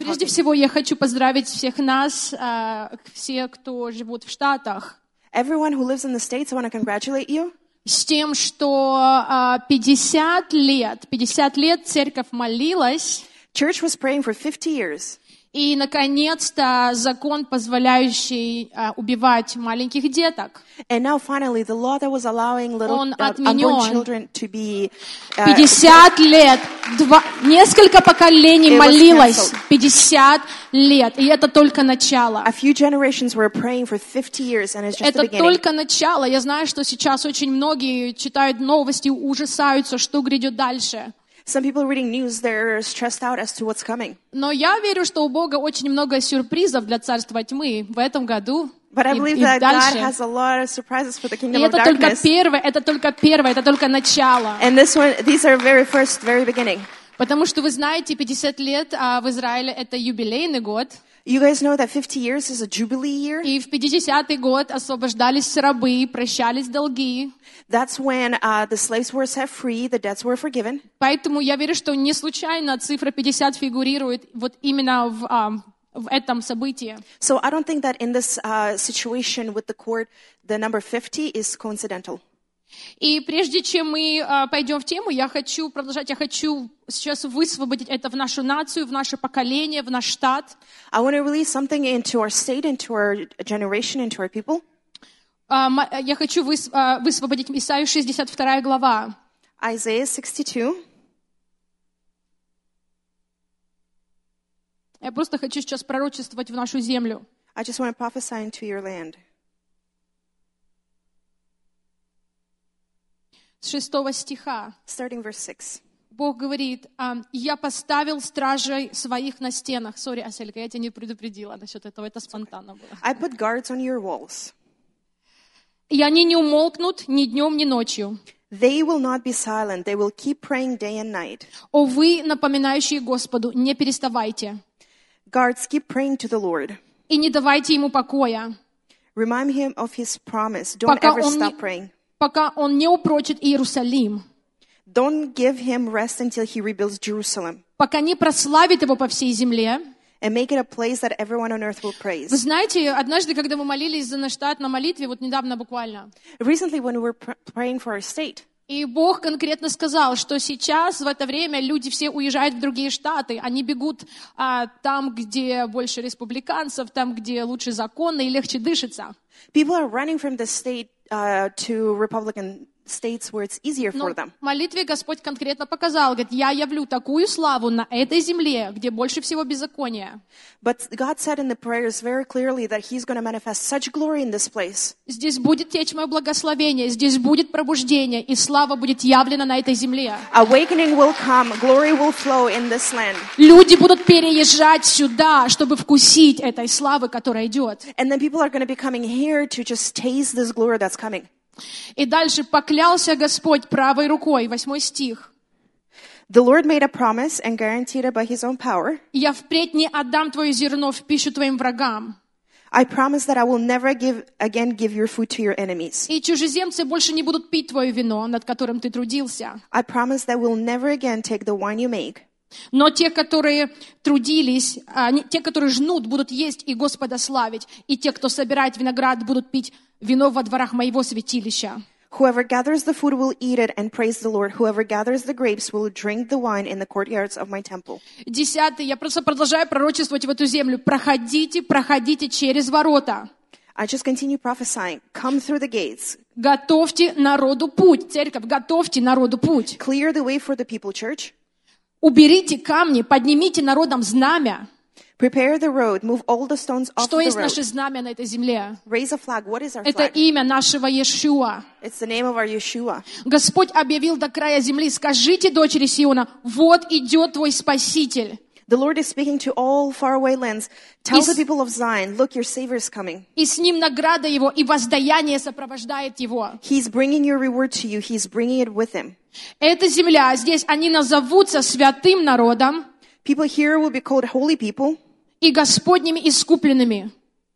Прежде всего, я хочу поздравить всех нас, все, кто живут в Штатах, Everyone who lives in the States, I want to congratulate you с тем, что 50 лет церковь молилась, Church was praying for 50 years. и, наконец-то, закон, позволяющий убивать маленьких деток, And now finally, the law that was allowing Он unborn отменен. children to be 50 лет, несколько поколений It was молилось, canceled. 50 лет, и это только начало. a few generations were praying for 50 years, and it's just the Это beginning. только начало. Я знаю, что сейчас очень многие читают новости, ужасаются, что грядет дальше. Some people reading news, they're stressed out as to what's coming. Но я верю, что у Бога очень много сюрпризов для царства тьмы в этом году But I believe и that God дальше. has a lot of surprises for the И kingdom of это только darkness. первое, это только начало. And these are very beginning. Потому что вы знаете, 50 лет в Израиле это юбилейный год. You guys know that 50 years is a jubilee year? И в 50-й год освобождались рабы, прощались долги. That's when the slaves were set free, the debts were forgiven. Поэтому я верю, что не случайно цифра 50 фигурирует вот именно в этом событии. So I don't think that in this situation with the court, the number 50 is coincidental. И прежде чем мы пойдем в тему, я хочу продолжать, я хочу сейчас высвободить это в нашу нацию, в наше поколение, в наш штат. I want to release something into our state, into our generation, into our people. Я хочу высвободить Исаию 62 глава. Isaiah 62. Я просто хочу сейчас пророчествовать в нашу землю. I just want to prophesy into your land. С 6 стиха. Starting verse 6. Бог говорит, я поставил стражей своих на стенах. Сори, Аселька, я тебя не предупредила насчет этого, это спонтанно было. I put guards on your walls. И они не умолкнут ни днем, ни ночью. They will not be silent. They will keep praying day and night. О вы, напоминающие Господу, не переставайте. Guards, keep praying to the Lord. И не давайте ему покоя, Remind him of his promise. Don't пока ever он stop praying. пока он не упрочит Иерусалим, Don't give him rest until he rebuilds Jerusalem пока не прославит его по всей земле. and make it a place that everyone on earth will Вы praise. знаете, однажды, когда мы молились за наш штат на молитве, вот недавно буквально, Recently, when we were praying for our state, и Бог конкретно сказал, что сейчас, в это время, люди все уезжают в другие штаты, они бегут там, где больше республиканцев, там, где лучше законы и легче дышится. people are running from the state to Republican states where it's easier Но for them. в молитве Господь конкретно показал, говорит, я явлю такую славу на этой земле, где больше всего беззакония. But God said in the prayers very clearly that he's going to manifest such glory in this place. Здесь будет течь мое благословение, здесь будет пробуждение, и слава будет явлена на этой земле. Awakening will come, glory will flow in this land. Люди будут переезжать сюда, чтобы вкусить этой славы, которая идет. And then people are going to be coming here to just taste this glory that's coming. И дальше поклялся Господь правой рукой, 8 стих. The Lord made a promise and guaranteed it by his own power. Я впредь не отдам твое зерно в пищу твоим врагам. I promise that I will never again give your food to your enemies. И чужеземцы больше не будут пить твое вино, над которым ты трудился. I promise that we'll never again take the wine you make. Но те, которые трудились, те, которые жнут, будут есть и Господа славить. И те, кто собирает виноград, будут пить вино во дворах моего святилища. Whoever gathers the food will eat it and praise the Lord. Whoever gathers the grapes will drink the wine in the courtyards of my temple. 10. Я просто продолжаю пророчествовать в эту землю. Проходите через ворота. I just continue prophesying. Come through the gates. Готовьте народу путь. Церковь, готовьте народу путь. Clear the way for the people, church. Уберите камни, поднимите народам знамя. Prepare the road. Move all the stones off Что the есть наше road. знамя на этой земле? Raise a flag. What is our Это flag? имя нашего Иешуа. It's the name of our Yeshua. Господь объявил до края земли, скажите, дочери Сиона, вот идет твой Спаситель. The Lord is speaking to all faraway lands. Tell the people of Zion, look, your Savior is coming. И с ним награда его, и воздаяние сопровождает его. He's bringing your reward to you. He's bringing it with him. Эта земля, здесь они назовутся святым народом People here will be called holy people и Господними искупленными.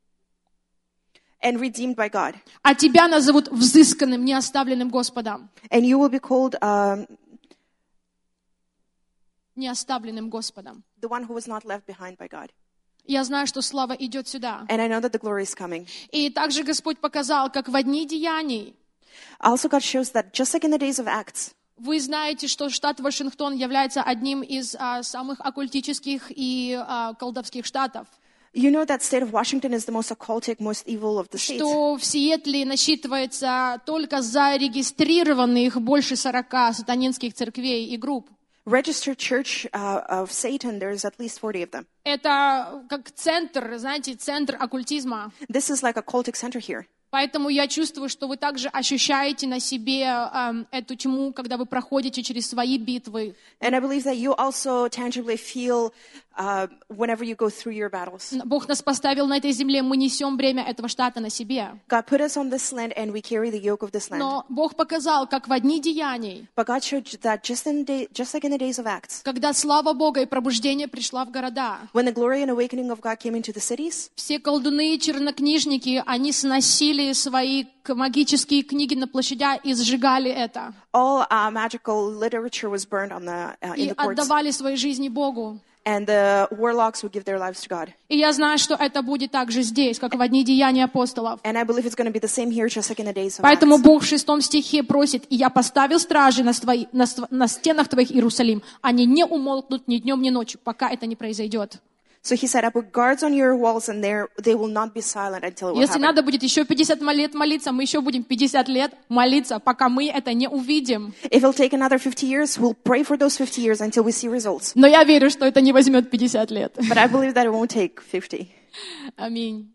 and redeemed by God. А тебя назовут взысканным, неоставленным Господом. And you will be called не оставленным Господом. the one who was not left behind by God. Я знаю, что слава идет сюда. And I know that the glory is coming. И также Господь показал, как в дни деяний. Also, God shows that just like in the days of Acts, Вы знаете, что штат Вашингтон является одним из самых оккультических и колдовских штатов. you know that state of Washington is the most occultic, most evil of the states. Что в Сиэтле насчитывается только зарегистрированных больше 40 сатанинских церквей и групп. Registered church of Satan, there's at least 40 of them. Это как центр, знаете, центр оккультизма. This is like a cultic center here. Поэтому я чувствую, что вы также ощущаете на себе эту тьму, когда вы проходите через свои битвы. And I believe that you also tangibly feel whenever you go through your battles. Бог нас поставил на этой земле, мы несем бремя этого штата на себе. God put us on this land and we carry the yoke of this land. Но Бог показал, как в дни деяний, But God showed that just like in the days of Acts, когда слава Бога и пробуждение пришла в города, when the glory and awakening of God came into the cities, все колдуны и чернокнижники, они сносили свои магические книги на площадях и сжигали это. all magical literature was burned on in И the courts, отдавали свои жизни Богу. and the warlocks would give their lives to God. И я знаю, что это будет также здесь, как в дни деяний апостолов. And I believe it's going to be the same here, just like in the days of Поэтому Acts. Бог в 6 стихе просит: «И я поставил стражи на стенах твоих, Иерусалим. Они не умолкнут ни днем, ни ночью, пока это не произойдет». So he said, I put guards on your walls, and they will not be silent until it will Если happen. надо будет еще 50 лет молиться, мы еще будем 50 лет молиться, пока мы это не увидим. If it'll take another 50 years, we'll pray for those 50 years until we see results. Но я верю, что это не возьмет 50 лет. But I believe that it won't take 50. Аминь.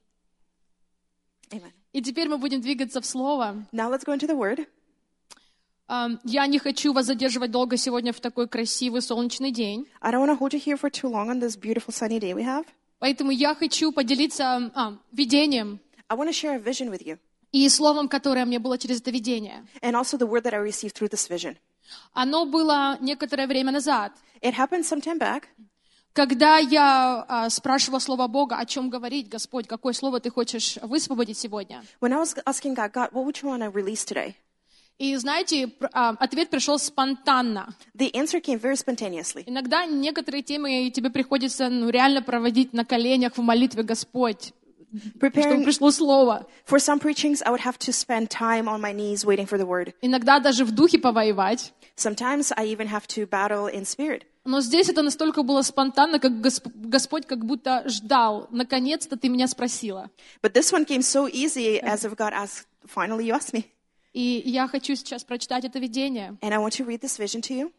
Amen. И теперь мы будем двигаться в Слово. Now let's go into the Word. Я не хочу вас задерживать долго сегодня в такой красивый солнечный день. I don't want to hold you here for too long on this beautiful sunny day we have. Поэтому я хочу поделиться видением I want to share a vision with you, и словом, которое мне было через это видение. and also the word that I received through this vision. Оно было некоторое время назад, It happened some time back, когда я спрашивала Слово Бога, о чем говорить, Господь, какое слово ты хочешь высвободить сегодня. when I was asking God, what would you want to release today? И знаете, ответ пришел спонтанно. The answer came very spontaneously. Иногда некоторые темы тебе приходится реально проводить на коленях в молитве, Господь, чтобы Preparing пришло слово. for some preachings, I would have to spend time on my knees waiting for the word. Иногда даже в духе повоевать. Sometimes I even have to battle in spirit. Но здесь это настолько было спонтанно, как Господь как будто ждал. Наконец-то ты меня спросила. But this one came so easy, as if God asked, finally you asked me. И я хочу сейчас прочитать это видение. And I want to read this vision to you,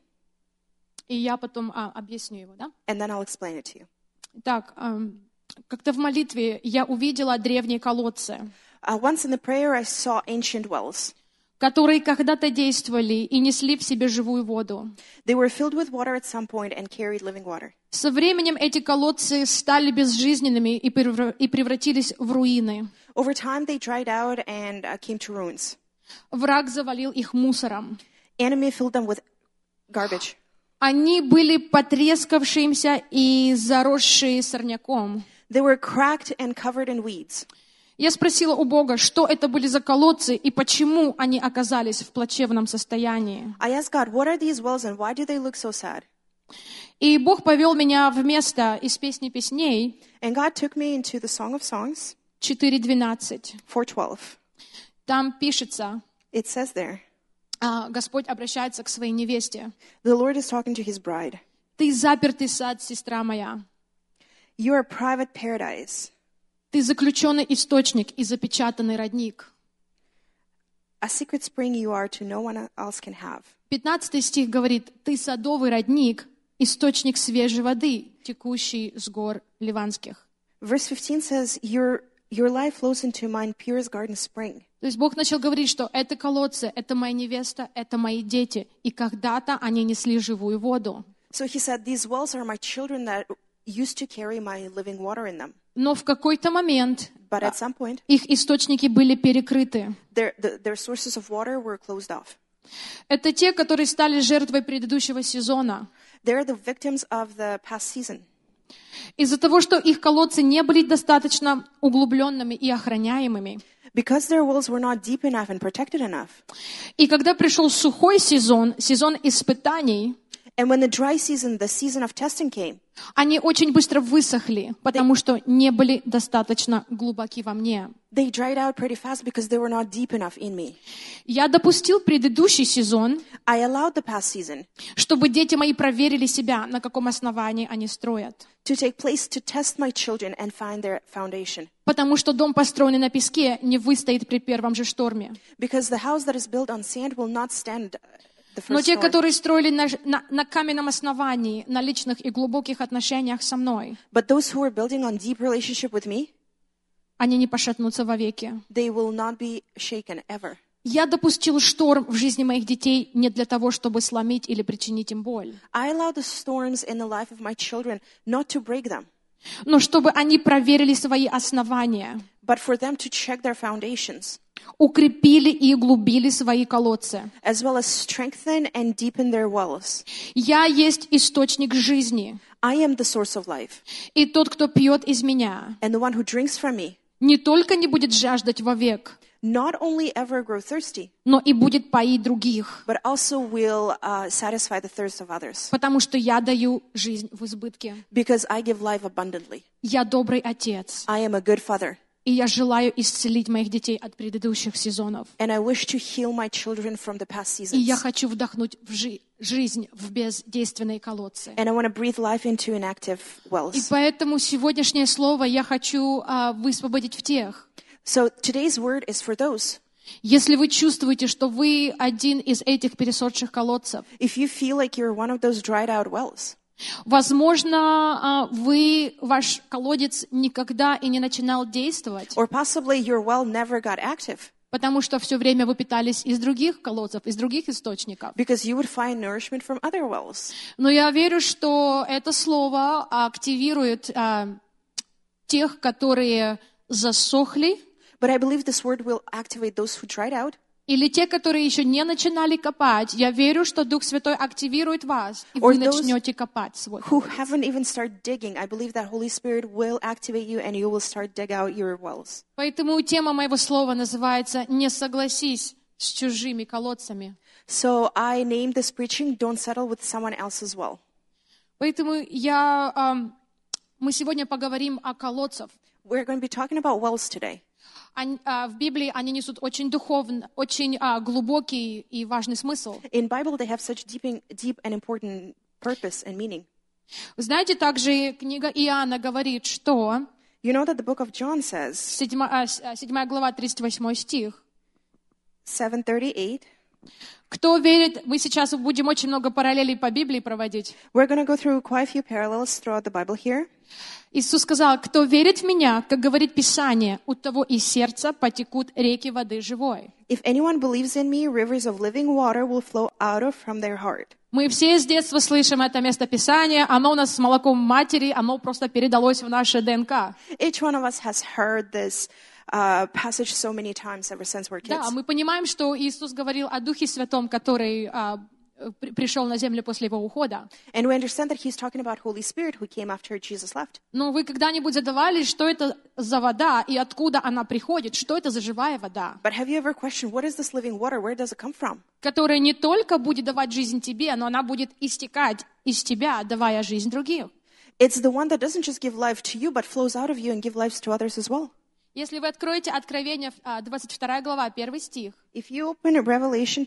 И я потом объясню его, да? and then I'll explain it to you. Итак, как-то в молитве я увидела древние колодцы, Once in the prayer, I saw ancient wells. которые когда-то действовали и несли в себе живую воду. They were filled with water at some point and carried living water. Со временем эти колодцы стали безжизненными и превратились в руины. Over time, they dried out and came to ruins. Враг завалил их мусором. Enemy filled them with garbage. Они были потрескавшимся и заросшие сорняком. They were cracked and covered in weeds. Я спросила у Бога, что это были за колодцы и почему они оказались в плачевном состоянии. I asked God, what are these wells and why do they look so sad? И Бог повел меня в место из Песни песней And God took me into the Song of Songs 4:12. 4:12. Там пишется, It says there, Господь обращается к своей невесте. the Lord is talking to his bride. Ты запертый сад, сестра моя. You are a private paradise, Ты заключенный источник и запечатанный родник. a secret spring you are to no one else can have. 15 стих говорит, ты садовый родник, источник свежей воды, текущий с гор ливанских. Verse 15 says, your life flows into mine pure as garden spring. То есть Бог начал говорить, что это колодцы, это моя невеста, это мои дети. И когда-то они несли живую воду. So he said, these wells are my children that used to carry my living water in them. Но в какой-то момент But at some point, их источники были перекрыты. their sources of water were closed off. Это те, которые стали жертвой предыдущего сезона. They're the victims of the past season. Из-за того, что их колодцы не были достаточно углубленными и охраняемыми. Because their wells were not deep enough and protected enough. И когда пришел сухой сезон, сезон испытаний, And when the dry season, the season of testing came, они очень быстро высохли, потому что не были достаточно глубоки во мне. they dried out pretty fast because they were not deep enough in me. Я допустил предыдущий сезон, I allowed the past season чтобы дети мои проверили себя, на каком основании они строят. to take place to test my children and find their foundation. Потому что дом, построенный на песке, не выстоит при первом же шторме. Because the house that is built on sand will not stand the Но first те, storm. которые строили на каменном основании, на личных и глубоких отношениях со мной, But those who are building on deep relationship with me, они не пошатнутся вовеки. they will not be shaken ever. Я допустил шторм в жизни моих детей не для того, чтобы сломить или причинить им боль, I allow the storms in the life of my children not to break them, но чтобы они проверили свои основания, but for them to check their foundations, укрепили и углубили свои колодцы. as well as strengthen and deepen their wells. Я есть источник жизни, I am the source of life, и тот, кто пьет из меня, and the one who drinks from me не только не будет жаждать вовек, not only ever grow thirsty, но и будет поить других, but also will satisfy the thirst of others, потому что я даю жизнь в избытке. because I give life abundantly. Я добрый отец, I am a good father, и я желаю исцелить моих детей от предыдущих сезонов. and I wish to heal my children from the past И я seasons. хочу вдохнуть в жизнь в бездейственные колодцы. And I want to breathe life into inactive И wells. поэтому сегодняшнее слово я хочу высвободить в тех. So today's word is for those. Если вы чувствуете, что вы один из этих пересохших колодцев, If you feel like you're one of those dried out wells, возможно, ваш колодец никогда и не начинал действовать, or possibly your well never got active, потому что все время вы питались из других колодцев, из других источников. because you would find nourishment from other wells. Но я верю, что это слово активирует тех, которые засохли, But I believe this word will activate those who dried out, или те, которые еще не начинали копать. Я верю, что Дух Святой активирует вас, и Or вы those начнете копать свой who колодец. haven't even started digging. I believe that Holy Spirit will activate you and you will start dig out your wells. Поэтому тема моего слова называется «Не согласись с чужими колодцами». So I named this preaching, Don't Settle with Someone Else's Well. Поэтому мы сегодня поговорим о колодцах. We're going to be talking about wells today. В Библии они несут очень духовный, очень глубокий и важный смысл. In Bible, they have such deep and important purpose and meaning. Вы знаете, также книга Иоанна говорит, что You know that the book of John says, 7 глава, 38 стих. 7:38. Кто верит, мы сейчас будем очень много параллелей по Библии проводить. We're going to go through quite a few parallels throughout the Bible here. Иисус сказал, кто верит в Меня, как говорит Писание, у того из сердца потекут реки воды живой. If anyone believes in me, rivers of living water will flow out of from their heart. Мы все с детства слышим это местописание, оно у нас с молоком матери, оно просто передалось в наше ДНК. Each one of us has heard this passage so many times ever since we're kids. Да, мы понимаем, что Иисус говорил о Духе Святом, который пришел на землю после Его ухода. And we understand that he's talking about Holy Spirit who came after Jesus left. Но вы когда-нибудь задавались, что это за вода и откуда она приходит? Что это за живая вода, But have you ever questioned, what is this living water? Where does it come from? которая не только будет давать жизнь тебе, но она будет истекать из тебя, давая жизнь другим? It's the one that doesn't just give life to you, but flows out of you and give life to others as well. Если вы откроете Откровение, 22 глава, 1 стих, If you open Revelation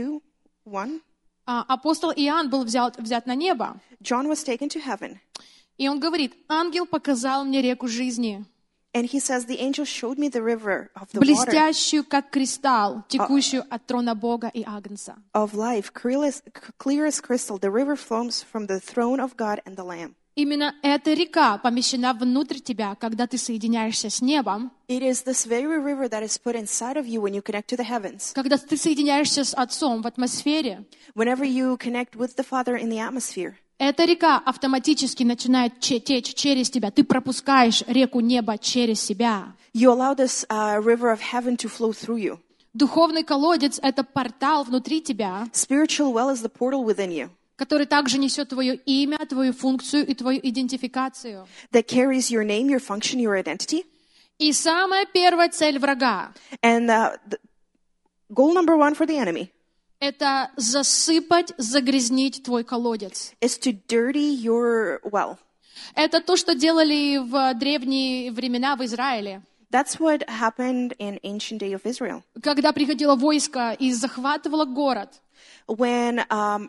22:1, апостол Иоанн был взят на небо, John was taken to heaven. и он говорит, ангел показал мне реку жизни, And he says, the angel showed me the river of the water блестящую, как кристалл, текущую от трона Бога и Агнца. of life, clear as crystal. The river flows from the throne of God and the Lamb. Именно эта река помещена внутрь тебя, когда ты соединяешься с небом, It is this very river that is put inside of you when you connect to the heavens. когда ты соединяешься с Отцом в атмосфере. Whenever you connect with the Father in the atmosphere, Эта река автоматически начинает течь через тебя. Ты пропускаешь реку неба через себя. you allow this river of heaven to flow through you. Духовный колодец — это портал внутри тебя, Spiritual well is the portal within you который также несет твое имя, твою функцию и твою идентификацию. that carries your name, your function, your identity. И самая первая цель врага And the goal number one for the enemy — это засыпать, загрязнить твой колодец. is to dirty your well. Это то, что делали в древние времена в Израиле. That's what happened in ancient day of Israel. Когда приходило войско и захватывало город, When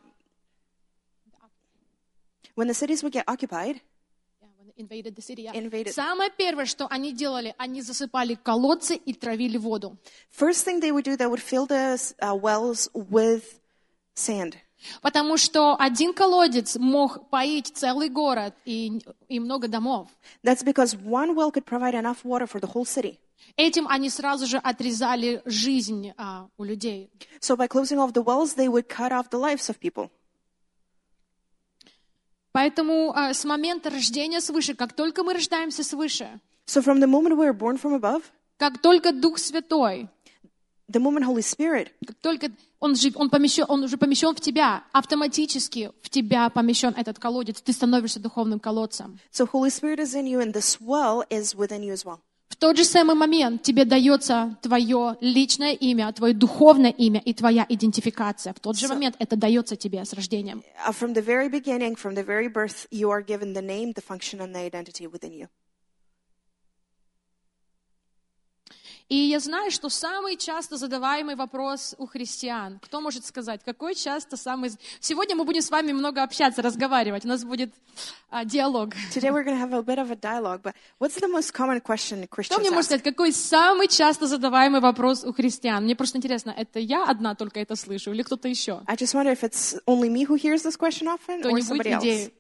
the cities would get occupied, invaded the city, Invaded. самое первое, что они делали, они засыпали колодцы и травили воду. first thing they would do, they would fill the wells with sand. Потому что один колодец мог поить целый город и много домов. That's because one well could provide enough water for the whole city. Этим они сразу же отрезали жизнь у людей. So by closing off the wells, they would cut off the lives of people. Поэтому с момента рождения свыше, как только мы рождаемся свыше, So from the moment we are born from above, как только Дух Святой, the moment Holy Spirit, как только он уже помещен в тебя, автоматически в тебя помещен этот колодец, ты становишься духовным колодцем. so Holy Spirit is in you and this well is within you as well. В тот же самый момент тебе дается твое личное имя, твое духовное имя и твоя идентификация. В тот же момент это дается тебе с рождением. From the very beginning, from the very birth, you are given the name, the function, and the identity within you. И я знаю, что самый часто задаваемый вопрос у христиан. Кто может сказать, какой часто самый... Сегодня мы будем с вами много общаться, разговаривать. У нас будет диалог. Today we're going to have a bit of a dialogue, but what's the most common question Кто Christians мне может ask? сказать, какой самый часто задаваемый вопрос у христиан? Мне просто интересно, это я одна только это слышу или кто-то еще? I just wonder if it's only me who hears this question often or Кто-нибудь somebody else. идеи?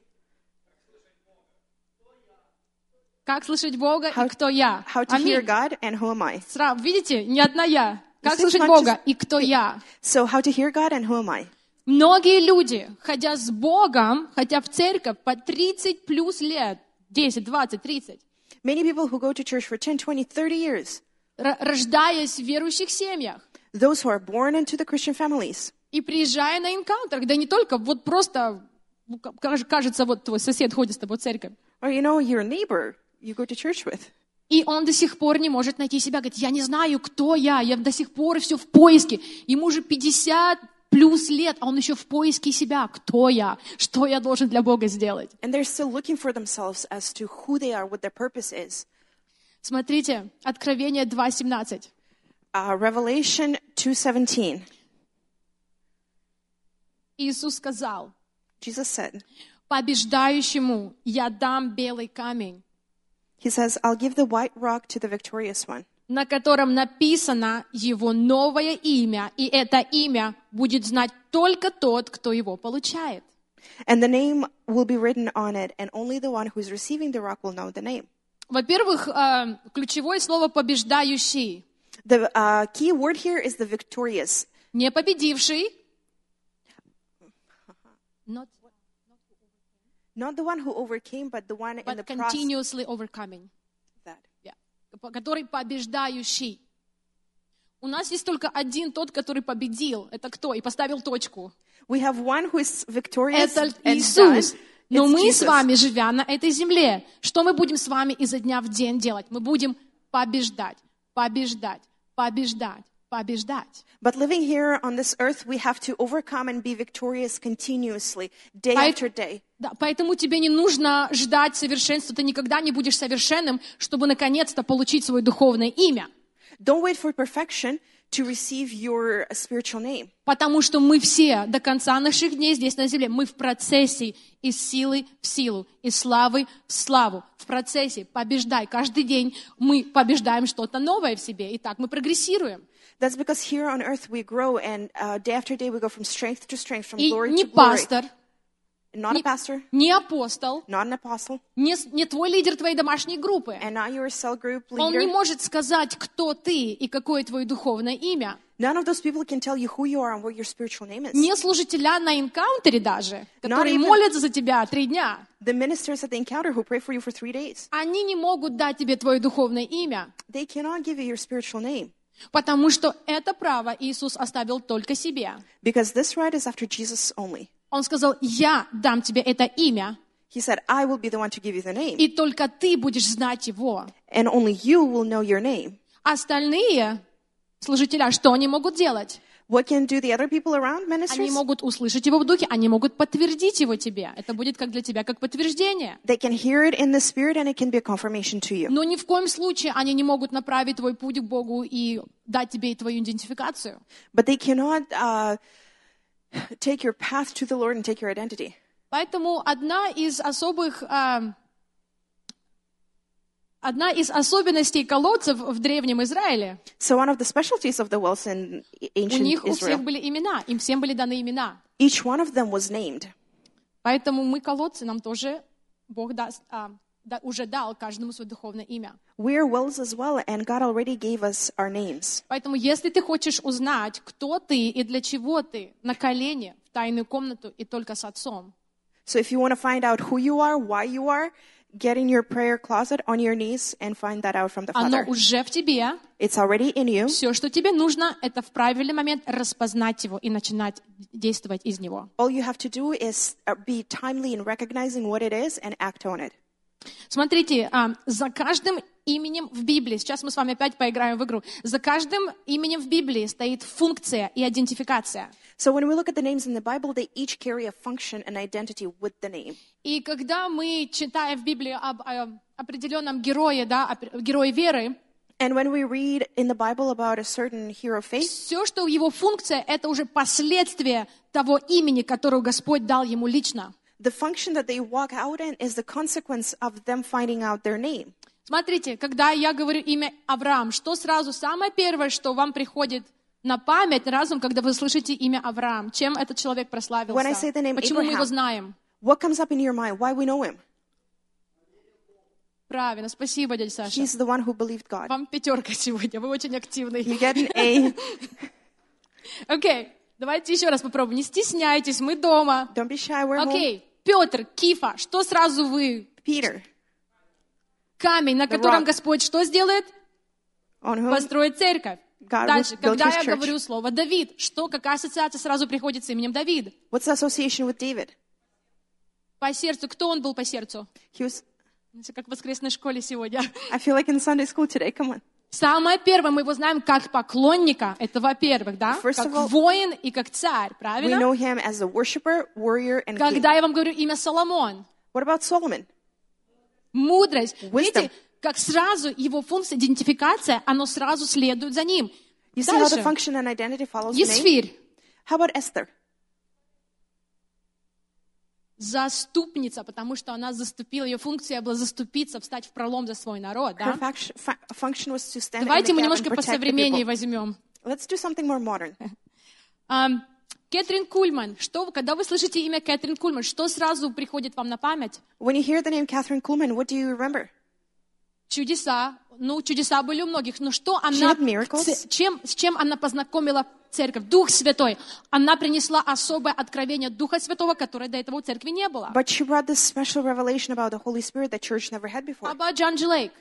Как слышать Бога и кто я? How to hear Аминь. God and who am I? Видите, не одна я. Как You see, слышать it's not Бога just- и кто я? So how to hear God and who am I? Многие люди, ходя с Богом, хотя в церковь по 30 плюс лет, 10, 20, 30, Many people who go to church for 10, 20, 30 years, рождаясь в верующих семьях those who are born into the Christian families, и приезжая на энкаунтер, когда не только вот просто, кажется, вот твой сосед ходит с тобой в церковь, or your neighbor you go to church with. и он до сих пор не может найти себя, говорит, я не знаю, кто я до сих пор все в поиске. Ему уже 50 плюс лет, а он еще в поиске себя. Кто я? Что я должен для Бога сделать? And they're still looking for themselves as to who they are, what their purpose is. Смотрите, Откровение 2:17. Revelation 2:17. Иисус сказал, Jesus said, побеждающему я дам белый камень, He says, I'll give the white rock to the victorious one, на котором написано его новое имя, и это имя будет знать только тот, кто его получает. and the name will be written on it, and only the one who's receiving the rock will know the name. Во-первых, ключевое слово «побеждающий». The key word here is the victorious, Не победивший. not the one who overcame, but the one in the But process continuously overcoming. of that. Yeah. Который побеждающий. У нас есть только один тот, который победил. Это кто? И поставил точку. We have one who is victorious Это and Иисус. done. Но It's мы Jesus. с вами, живя на этой земле, что мы будем с вами изо дня в день делать? Мы будем побеждать, побеждать, побеждать, побеждать. But living here on this earth, we have to overcome and be victorious continuously, day after day. Да, поэтому тебе не нужно ждать совершенства. Ты никогда не будешь совершенным, чтобы наконец-то получить свое духовное имя. Don't wait for perfection to receive your spiritual name. Потому что мы все до конца наших дней здесь на земле, мы в процессе из силы в силу, из славы в славу. В процессе побеждай. Каждый день мы побеждаем что-то новое в себе. И так мы прогрессируем. That's because here on earth we grow, and day after day we go from strength to strength, from И glory не to glory. пастор, Not a pastor, не апостол, not an apostle, не твой лидер твоей домашней группы. and not your cell group Он не leader. может сказать, кто ты и какое твое духовное имя. None of those people can tell you who you are and what your spiritual name is. Не служителя на энкаунтере даже, которые even- молятся за тебя 3 дня. The ministers at the encounter who pray for you for 3 days, Они не могут дать тебе твое духовное имя, they cannot give you your spiritual name потому что это право Иисус оставил только себе. because this right is after Jesus only. Он сказал, я дам тебе это имя, He said, I will be the one to give you the name, и только ты будешь знать его. and only you will know your name. Остальные служителя, что они могут делать? What can do the other people around, Они ministers? могут услышать его в духе, они могут подтвердить его тебе. Это будет как для тебя, как подтверждение. They can hear it in the spirit and it can be a confirmation to you. Но ни в коем случае они не могут направить твой путь к Богу и дать тебе твою идентификацию. But they cannot take your path to the Lord and take your identity. Поэтому одна из особенностей колодцев в Древнем Израиле, So one of the specialties of the wells in у ancient них у всех Israel, были имена, им всем были даны имена. each one of them was named. Поэтому мы колодцы, нам тоже Бог уже дал каждому свое духовное имя. We are wells as well, and God already gave us our names. Поэтому если ты хочешь узнать, кто ты и для чего ты, на колени, в тайную комнату и только с Отцом. So if you want to find out who you are, why you are, get in your prayer closet on your knees and find that out from the Оно Father. уже в тебе. It's already in you. Все, что тебе нужно, это в правильный момент распознать его и начинать действовать из него. All you have to do is be timely in recognizing what it is and act on it. Смотрите, за каждым именем в Библии, сейчас мы с вами опять поиграем в игру, за каждым именем в Библии стоит функция и идентификация. So when we look at the names in the Bible, they each carry a function and identity with the name. И когда мы читаем в Библии об определенном герое, герое веры, And when we read in the Bible about a certain hero of faith, все, что его функция, это уже последствие того имени, которое Господь дал ему лично. the function that they walk out in is the consequence of them finding out their name. Смотрите, когда я говорю имя Авраам, что сразу самое первое, что вам приходит на память, на разум, когда вы слышите имя Авраам? Чем этот человек прославился? When I say the name Почему мы его Abraham, знаем? What comes up in your mind? Why we know him? Правильно, спасибо, дядя Саша. He's the one who believed God. Вам 5 сегодня, вы очень активный. You get an A. Окей, давайте еще раз попробуем. Не стесняйтесь, мы дома. Don't be shy. We're home. Окей, Петр, Кифа, что сразу вы? Peter, Камень, на котором rock. Господь что сделает? on whom Построит церковь. God Дальше, will build когда his я church. говорю слово Давид, какая ассоциация сразу приходит с именем Давид? What's the association with David? По сердцу. Кто он был по сердцу? He was. Все как в воскресной школе сегодня. I feel like in Sunday school today. Come on. Самое первое, мы его знаем как поклонника. Это во-первых, да? First Как of all, воин и как царь, We правильно? know him as a worshiper, warrior, and king. Когда я вам говорю имя Соломон, What about Solomon? мудрость. Wisdom. Видите, как сразу его функция, идентификация, оно сразу следует за ним. You see how the Дальше. function and identity follows the name? Есфирь. How about Esther? Заступница, потому что она заступила, ее функция была заступиться, встать в пролом за свой народ, Her да? function was to stand Давайте in мы the gap немножко and по protect the современнее people. возьмем. Let's do something more modern. Кэтрин Кульман. Когда вы слышите имя Кэтрин Кульман, что сразу приходит вам на память? When you hear the name Catherine Kuhlman, what do you remember? Чудеса. Чудеса были у многих. Но что She она, had miracles. с чем она познакомила церковь? Дух Святой. Она принесла особое откровение Духа Святого, которое до этого у церкви не было. But she brought this special revelation about the Holy Spirit that church never had before. About John G. Lake.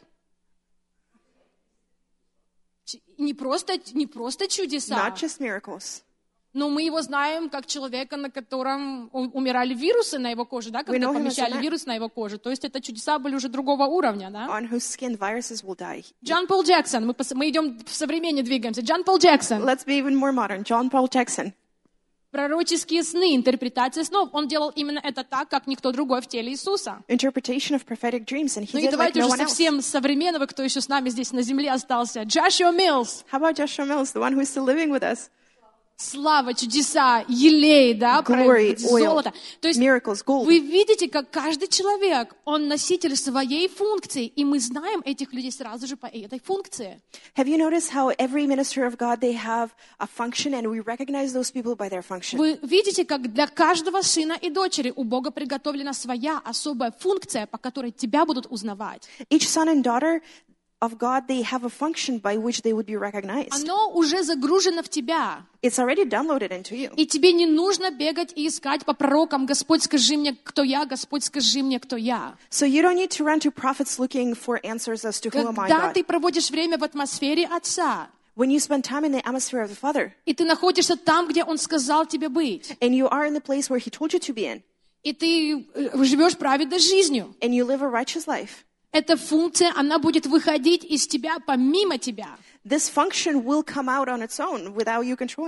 Не просто чудеса, Not just miracles. но мы его знаем как человека, на котором умирали вирусы на его коже, да, We когда know him as a помещали man. вирус на его коже. То есть это чудеса были уже другого уровня, да? On whose skin viruses will die. Джон Пол Джексон, мы идем в современнее двигаемся. Джон Пол Джексон, Let's be even more modern. John Paul Jackson. пророческие сны, интерпретация снов. Он делал именно это так, как никто другой в теле Иисуса. Interpretation of prophetic dreams, and he Ну и did like давайте no уже one else. совсем современного, кто еще с нами здесь на земле остался. Джошуа Миллс. How about Joshua Mills, the one who's still living with us? Слава, чудеса, елей, да, Glory, oil, золото. То есть miracles, gold. вы видите, как каждый человек, он носитель своей функции, и мы знаем этих людей сразу же по этой функции. Have you noticed how every minister of God, they have a function, and we recognize those people by their function? Вы видите, как для каждого сына и дочери у Бога приготовлена своя особая функция, по которой тебя будут узнавать. Each son and daughter of God, they have a function by which they would be recognized. Оно уже загружено в тебя. It's already downloaded into you. И тебе не нужно бегать и искать по пророкам: Господь, скажи мне, кто я, Господь, скажи мне, кто я. So you don't need to run to prophets looking for answers as to who am I, Когда God. ты проводишь время в атмосфере Отца, When you spend time in the atmosphere of the Father, и ты находишься там, где Он сказал тебе быть, and you are in the place where He told you to be in, и ты живешь праведной жизнью, and you live a righteous life, эта функция, она будет выходить из тебя помимо тебя. this function will come out on its own without you controlling it.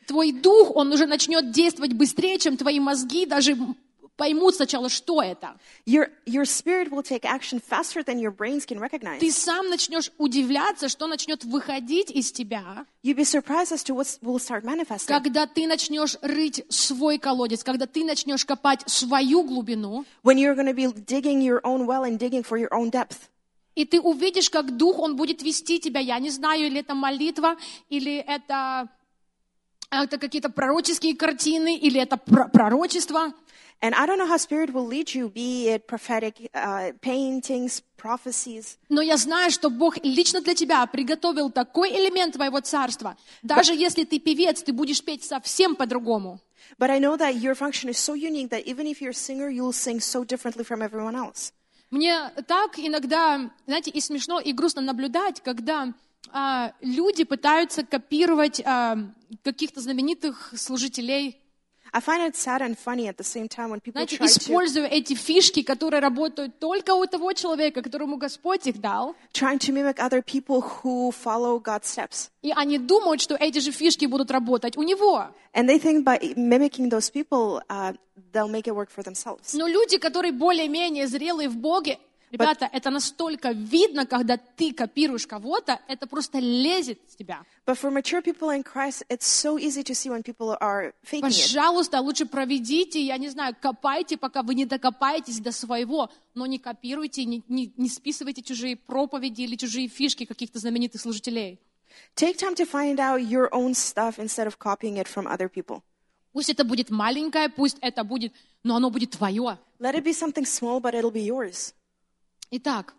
твой дух, он уже начнет действовать быстрее, чем твои мозги даже поймут сначала, что это. Your spirit will take action faster than your brains can recognize. Ты сам начнешь удивляться, что начнет выходить из тебя, You'd be surprised as to what will start manifesting. когда ты начнешь рыть свой колодец, когда ты начнешь копать свою глубину, When you're going to be digging your own well and digging for your own depth. и ты увидишь, как Дух, Он будет вести тебя. Я не знаю, или это молитва, или это какие-то пророческие картины, или это пророчество. And I don't know how Spirit will lead you, be it prophetic paintings, prophecies. Но я знаю, что Бог лично для тебя приготовил такой элемент твоего царства. Даже если ты певец, ты будешь петь совсем по-другому. But I know that your function is so unique that even if you're a singer, you'll sing so differently from everyone else. Мне так иногда, знаете, и смешно, и грустно наблюдать, когда люди пытаются копировать каких-то знаменитых служителей. I find it sad and funny at the same time when people Знаете, try to используя эти фишки, которые работают только у того человека, которому Господь их дал, trying to mimic other people who follow God's steps. и они думают, что эти же фишки будут работать у него. And they think by mimicking those people, they'll make it work for themselves. Но люди, которые более-менее зрелые в Боге, ребята, это настолько видно, когда ты копируешь кого-то, это просто лезет с тебя. But for mature people in Christ, it's so easy to see when people are faking it. Пожалуйста, лучше проведите, я не знаю, копайте, пока вы не докопаетесь до своего, но не копируйте, не списывайте чужие проповеди или чужие фишки каких-то знаменитых служителей. Take time to find out your own stuff instead of copying it from other people. Пусть это будет маленькое, пусть это будет, но оно будет твое. Let it be something small, but it'll be yours. Итак,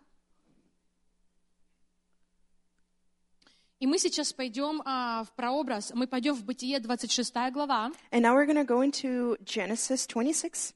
и мы сейчас пойдем в прообраз, мы пойдем в Бытие 26 глава. And now we're going to go into Genesis 26.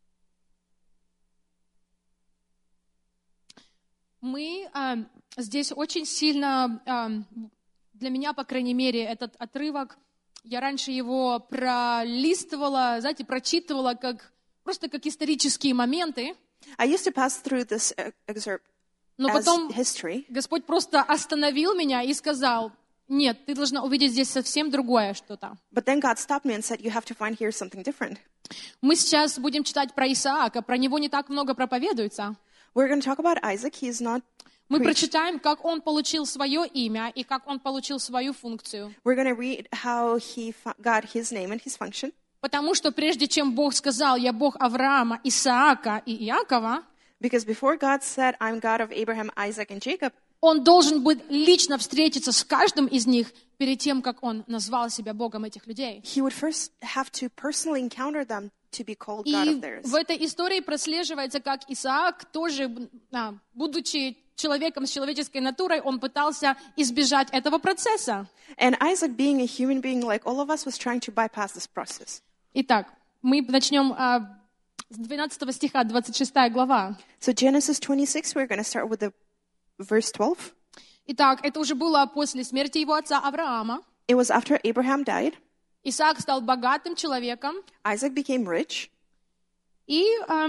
Мы здесь очень сильно, для меня, по крайней мере, этот отрывок, я раньше его пролистывала, знаете, прочитывала просто как исторические моменты. I used to pass through this excerpt Но as потом history. Господь просто остановил меня и сказал, нет, ты должна увидеть здесь совсем другое что-то. But then God stopped me and said, you have to find here something different. Мы сейчас будем читать про Исаака, про него не так много проповедуется. We're going to talk about Isaac. He's not Мы preached. прочитаем, как он получил свое имя и как он получил свою функцию. We're going to read how he got his name and his function. Потому что прежде чем Бог сказал, я Бог Авраама, Исаака и Иакова, Because before God said, I'm God of Abraham, Isaac, and Jacob, он должен быть лично встретиться с каждым из них перед тем, как он назвал себя Богом этих людей. he would first have to personally encounter them to be called God И of theirs. в этой истории прослеживается, как Исаак, тоже, будучи человеком с человеческой натурой, он пытался избежать этого процесса. And Isaac, being a human being like all of us, was trying to bypass this process. Итак, мы начнем с 12 стиха, 26 глава. So Genesis 26, we're going to start with the verse 12. Итак, это уже было после смерти его отца Авраама. It was after Abraham died. Исаак стал богатым человеком. Isaac became rich. И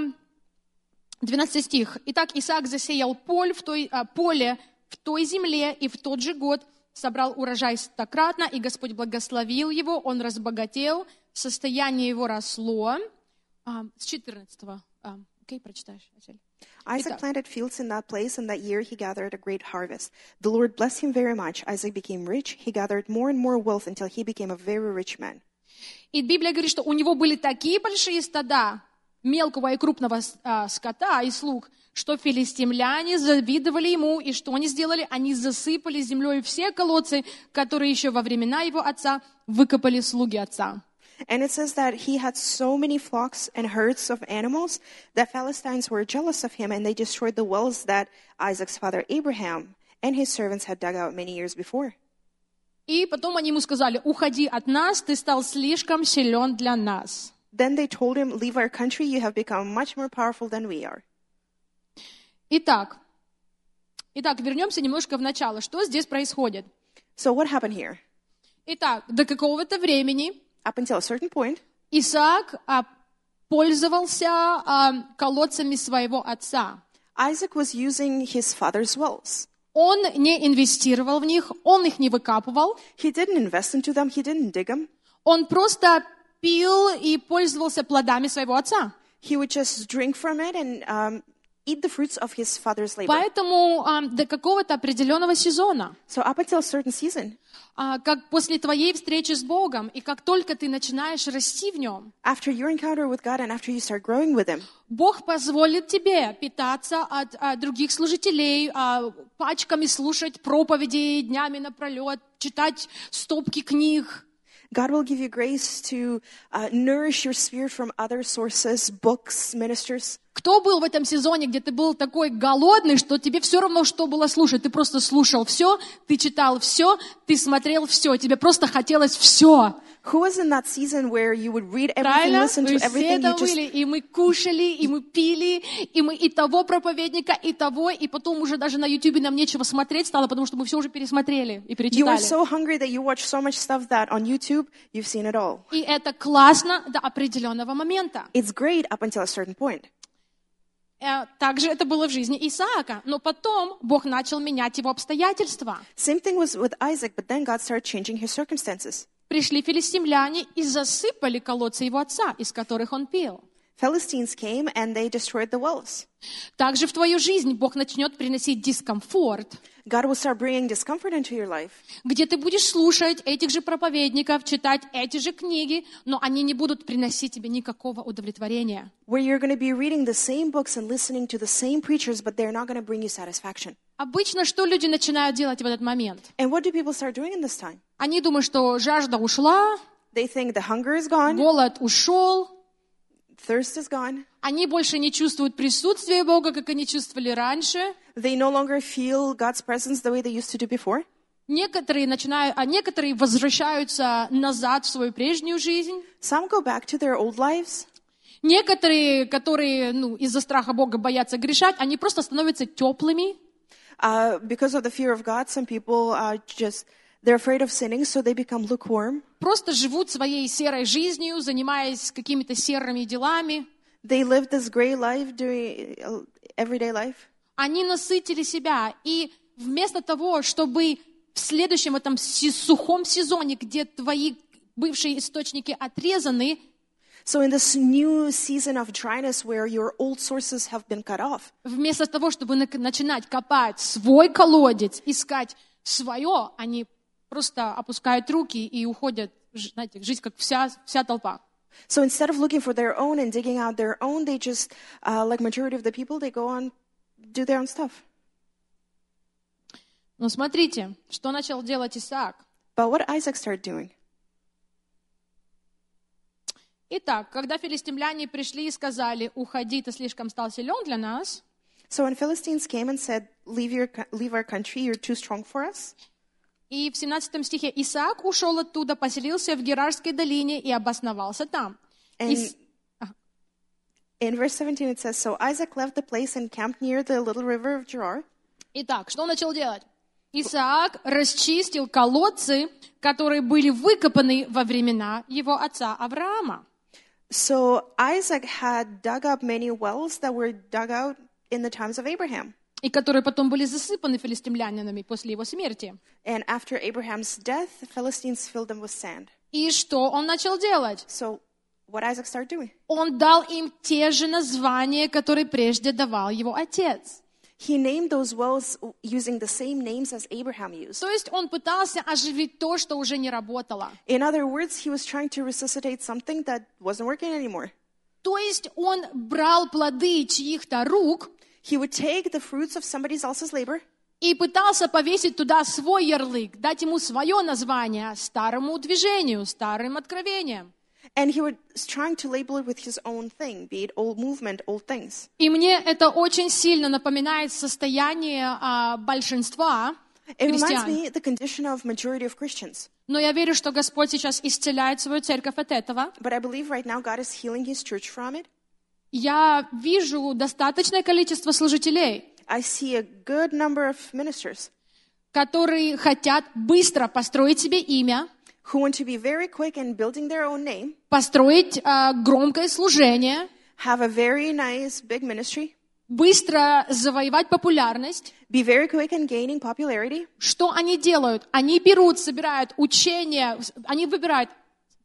12 стих. Итак, Исаак засеял поле в той земле, и в тот же год собрал урожай стократно, и Господь благословил его, он разбогател, состояние его росло. С 14-го. Окей, прочитаешь, Асель. Isaac planted fields in that place, and that year he gathered a great harvest. The Lord blessed him very much. Isaac became rich. He gathered more and more wealth until he became a very rich man. И Библия говорит, что у него были такие большие стада мелкого и крупного скота и слуг, что филистимляне завидовали ему, и что они сделали? Они засыпали землей все колодцы, которые еще во времена его отца выкопали слуги отца. And it says that he had so many flocks and herds of animals that Philistines were jealous of him, and they destroyed the wells that Isaac's father Abraham and his servants had dug out many years before. И потом они ему сказали, уходи от нас, ты стал слишком силен для нас. Then they told him, leave our country, you have become much more powerful than we are. Итак, вернемся немножко в начало. Что здесь происходит? So what happened here? Итак, до какого-то времени Up until a certain point, Исаак пользовался колодцами своего отца. Isaac was using his father's wells. Он не инвестировал в них, он их не выкапывал, He didn't invest into them, he didn't dig them. Он просто пил и пользовался плодами своего отца. He would just drink from it and eat the fruits of his father's labor. Поэтому до какого-то определенного сезона, So up until a certain season, как после твоей встречи с Богом, и как только ты начинаешь расти в Нем, after your encounter with God and after you start growing with Him, Бог позволит тебе питаться от других служителей, пачками слушать проповеди днями напролет, читать стопки книг. God will give you grace to nourish your spirit from other sources, books, ministers. Кто был в этом сезоне, где ты был такой голодный, что тебе все равно, что было слушать? Ты просто слушал все, ты читал все, ты смотрел все, тебе просто хотелось все. Who was in that season where you would read everything, Правильно? listen Мы to все everything, это you just... были, и мы кушали, и мы пили, и мы и того проповедника, и того, и потом уже даже на Ютубе нам нечего смотреть стало, потому что мы все уже пересмотрели и You were перечитали. so hungry that you watched so much stuff that on YouTube, you've seen it all. И это классно до определенного момента. It's great up until a certain point. Также это было в жизни Исаака. Но потом Бог начал менять его обстоятельства. Same thing was with Isaac, but then God started changing his circumstances. Пришли филистимляне и засыпали колодцы его отца, из которых он пил. Philistines came and they destroyed the wells. Также в твою жизнь Бог начнет приносить дискомфорт, God will start bringing discomfort into your life, где ты будешь слушать этих же проповедников, читать эти же книги, но они не будут приносить тебе никакого удовлетворения. where you're going to be reading the same books and listening to the same preachers, but they're not going to bring you satisfaction. Обычно что люди начинают делать в этот момент? And what do people start doing in this time? Они думают, что жажда ушла, They think the hunger is gone, голод ушел, thirst is gone, они больше не чувствуют присутствия Бога, как они чувствовали раньше. they no longer feel God's presence the way they used to do before. Некоторые возвращаются назад в свою прежнюю жизнь. Some go back to their old lives. Некоторые, которые из-за страха Бога боятся грешать, они просто становятся теплыми. Because of the fear of God, some people they're afraid of sinning, so they become lukewarm. Просто живут своей серой жизнью, занимаясь какими-то серыми делами. They live this gray life, doing everyday life. Они насытили себя. И вместо того, чтобы в следующем этом сухом сезоне, где твои бывшие источники отрезаны, So in this new season of dryness where your old sources have been cut off, вместо того, чтобы начинать копать свой колодец, искать свое, они просто опускают руки и уходят, знаете, жить как вся толпа. so instead of looking for their own and digging out their own, they just, like majority of the people, they go on, do their own stuff. Но смотрите, что начал делать Исаак. But what Isaac started doing? Итак, когда филистимляне пришли и сказали, уходи, ты слишком стал силен для нас, So when Philistines came and said, leave our country, you're too strong for us. и в 17 стихе Исаак ушел оттуда, поселился в Герарской долине и обосновался там. And in verse 17 it says, so Isaac left the place and camped near the little river of Gerar. Итак, что он начал делать? Исаак расчистил колодцы, которые были выкопаны во времена его отца Авраама. So Isaac had dug up many wells that were dug out in the times of Abraham. И которые потом были засыпаны филистимлянами после его смерти. And after Abraham's death, the Philistines filled them with sand. И что он начал делать? So what Isaac started doing? Он дал им те же названия, которые прежде давал его отец. He named those wells using the same names as Abraham used. То есть он пытался оживить то, что уже не работало. In other words, he was trying to resuscitate something that wasn't working anymore. То есть он брал плоды чьих-то рук He would take the fruits of somebody else's labor и пытался повесить туда свой ярлык, дать ему свое название старому движению, старым откровениям. and he was trying to label it with his own thing, be it old movement, old things. И мне это очень сильно напоминает состояние большинства It reminds христиан. me the condition of majority of Christians. Но я верю, что Господь сейчас исцеляет свою церковь от этого. But I believe right now God is healing his church from it. Я вижу достаточное количество служителей, I see a good number of ministers которые хотят быстро построить себе имя, who want to be very quick in building their own name, построить громкое служение, have a very nice big ministry, быстро завоевать популярность. be very quick in gaining popularity. Что они делают? Они берут, собирают учения, они выбирают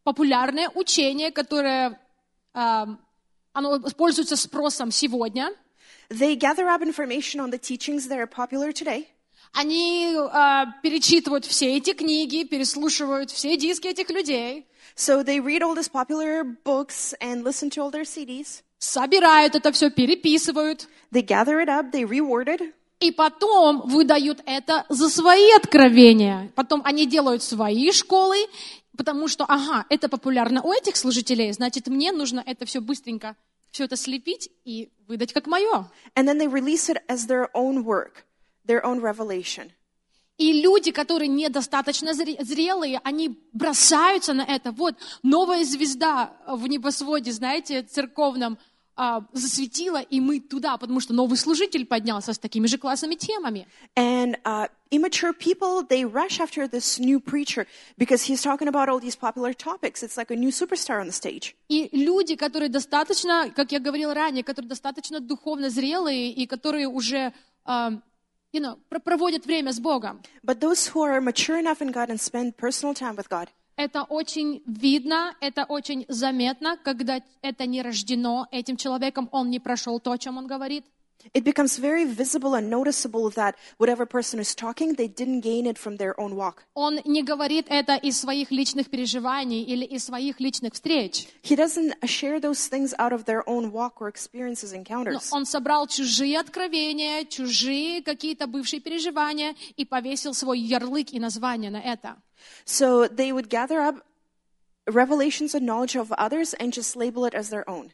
популярное учение, которое оно пользуется спросом сегодня. They gather up information on the teachings that are popular today. Они перечитывают все эти книги, переслушивают все диски этих людей, So they read all these popular books and listen to all their CDs. собирают это все, переписывают, They gather it up, they reword it, и потом выдают это за свои откровения. Потом они делают свои школы, потому что, это популярно у этих служителей, значит, мне нужно это все быстренько, все это слепить и выдать как мое. and then they release it as their own work, their own revelation. И люди, которые недостаточно зрелые, они бросаются на это. Вот, новая звезда в небосводе, знаете, церковном, засветила, и мы туда, потому что новый служитель поднялся с такими же классными темами. And immature people, they rush after this new preacher because he's talking about all these popular topics. It's like a new superstar on the stage. И люди, которые достаточно, как я говорила ранее, которые достаточно духовно зрелые и которые уже проводят время с Богом. But those who are mature enough in God and spend personal time with God, Это очень видно, это очень заметно, когда это не рождено этим человеком, он не прошел то, о чем он говорит. it becomes very visible and noticeable that whatever person is talking, they didn't gain it from their own walk. Он не говорит это из своих личных переживаний или из своих личных встреч. He doesn't share those things out of their own walk or experiences, Но encounters. он собрал чужие откровения, чужие какие-то бывшие переживания и повесил свой ярлык и название на это. So they would gather up revelations and knowledge of others and just label it as their own.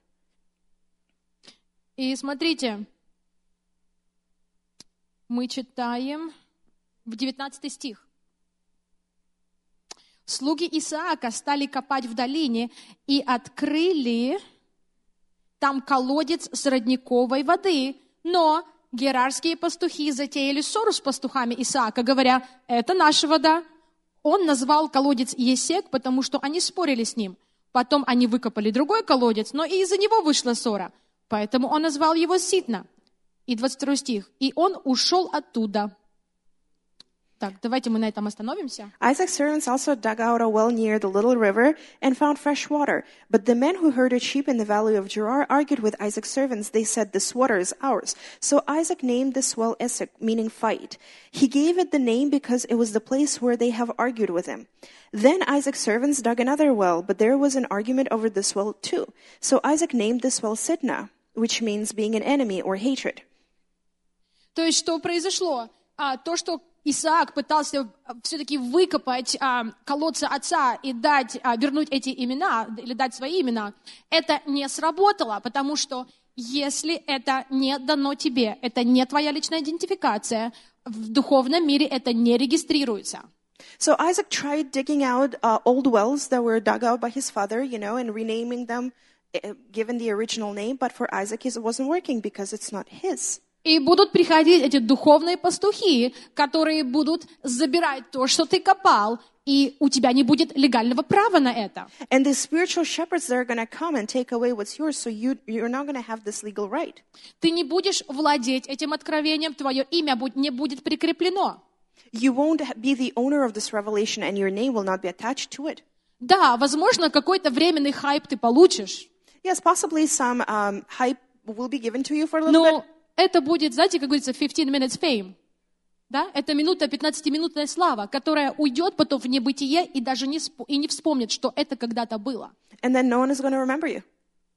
И смотрите, мы читаем в 19 стих. Слуги Исаака стали копать в долине и открыли там колодец с родниковой воды, но герарские пастухи затеяли ссору с пастухами Исаака, говоря, это наша вода. Он назвал колодец Есек, потому что они спорили с ним. Потом они выкопали другой колодец, но и из-за него вышла ссора. Поэтому он назвал его Ситна. И 22 стих. И он ушел оттуда. Так, давайте мы на этом остановимся. Isaac's servants also dug out a well near the little river and found fresh water. But the men who herded sheep in the valley of Gerar argued with Isaac's servants. They said, this water is ours. So Isaac named this well Esek, meaning fight. He gave it the name because it was the place where they have argued with him. Then Isaac's servants dug another well, but there was an argument over this well too. So Isaac named this well Sitna, which means being an enemy or hatred. То есть, что произошло? То, что Исаак пытался все-таки выкопать колодцы отца и вернуть эти имена, или дать свои имена, это не сработало, потому что если это не дано тебе, это не твоя личная идентификация, в духовном мире это не регистрируется. So Isaac tried digging out old wells that were dug out by his father, and renaming them, given the original name, but for Isaac it wasn't working because it's not his. И будут приходить эти духовные пастухи, которые будут забирать то, что ты копал, и у тебя не будет легального права на это. And the spiritual shepherds that are going to come and take away what's yours, so you're not going to have this legal right. Ты не будешь владеть этим откровением, твое имя не будет прикреплено. You won't be the owner of this revelation, and your name will not be attached to it. Да, возможно, какой-то временный хайп ты получишь. Yes, possibly some hype will be given to you for a little bit. Но это будет, знаете, как говорится, 15 minutes fame. Да? Это минута, 15-минутная слава, которая уйдет потом в небытие и даже не вспомнит, что это когда-то было. And then no one is going to remember you.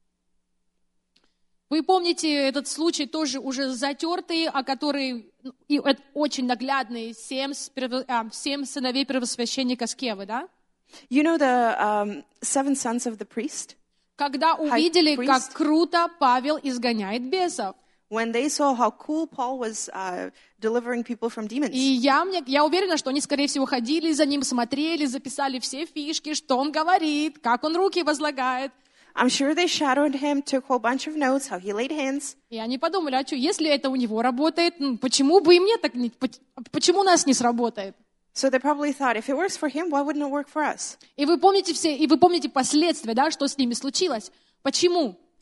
Вы помните этот случай тоже уже затертый, который очень наглядный, 7 сыновей первосвященника Скевы, да? You know the 7 sons of the priest? Когда увидели, как круто Павел изгоняет бесов. When they saw how cool Paul was delivering people from demons. И я уверена, что они, скорее всего, ходили за ним, смотрели, записали все фишки, что он говорит, как он руки возлагает. I'm sure they shadowed him, took a whole bunch of notes, how he laid hands. И они подумали, если это у него работает, почему бы и мне так не... Почему у нас не сработает? So they probably thought, if it works for him, why wouldn't it work for us? И вы помните последствия, да, что с ними случилось? Почему?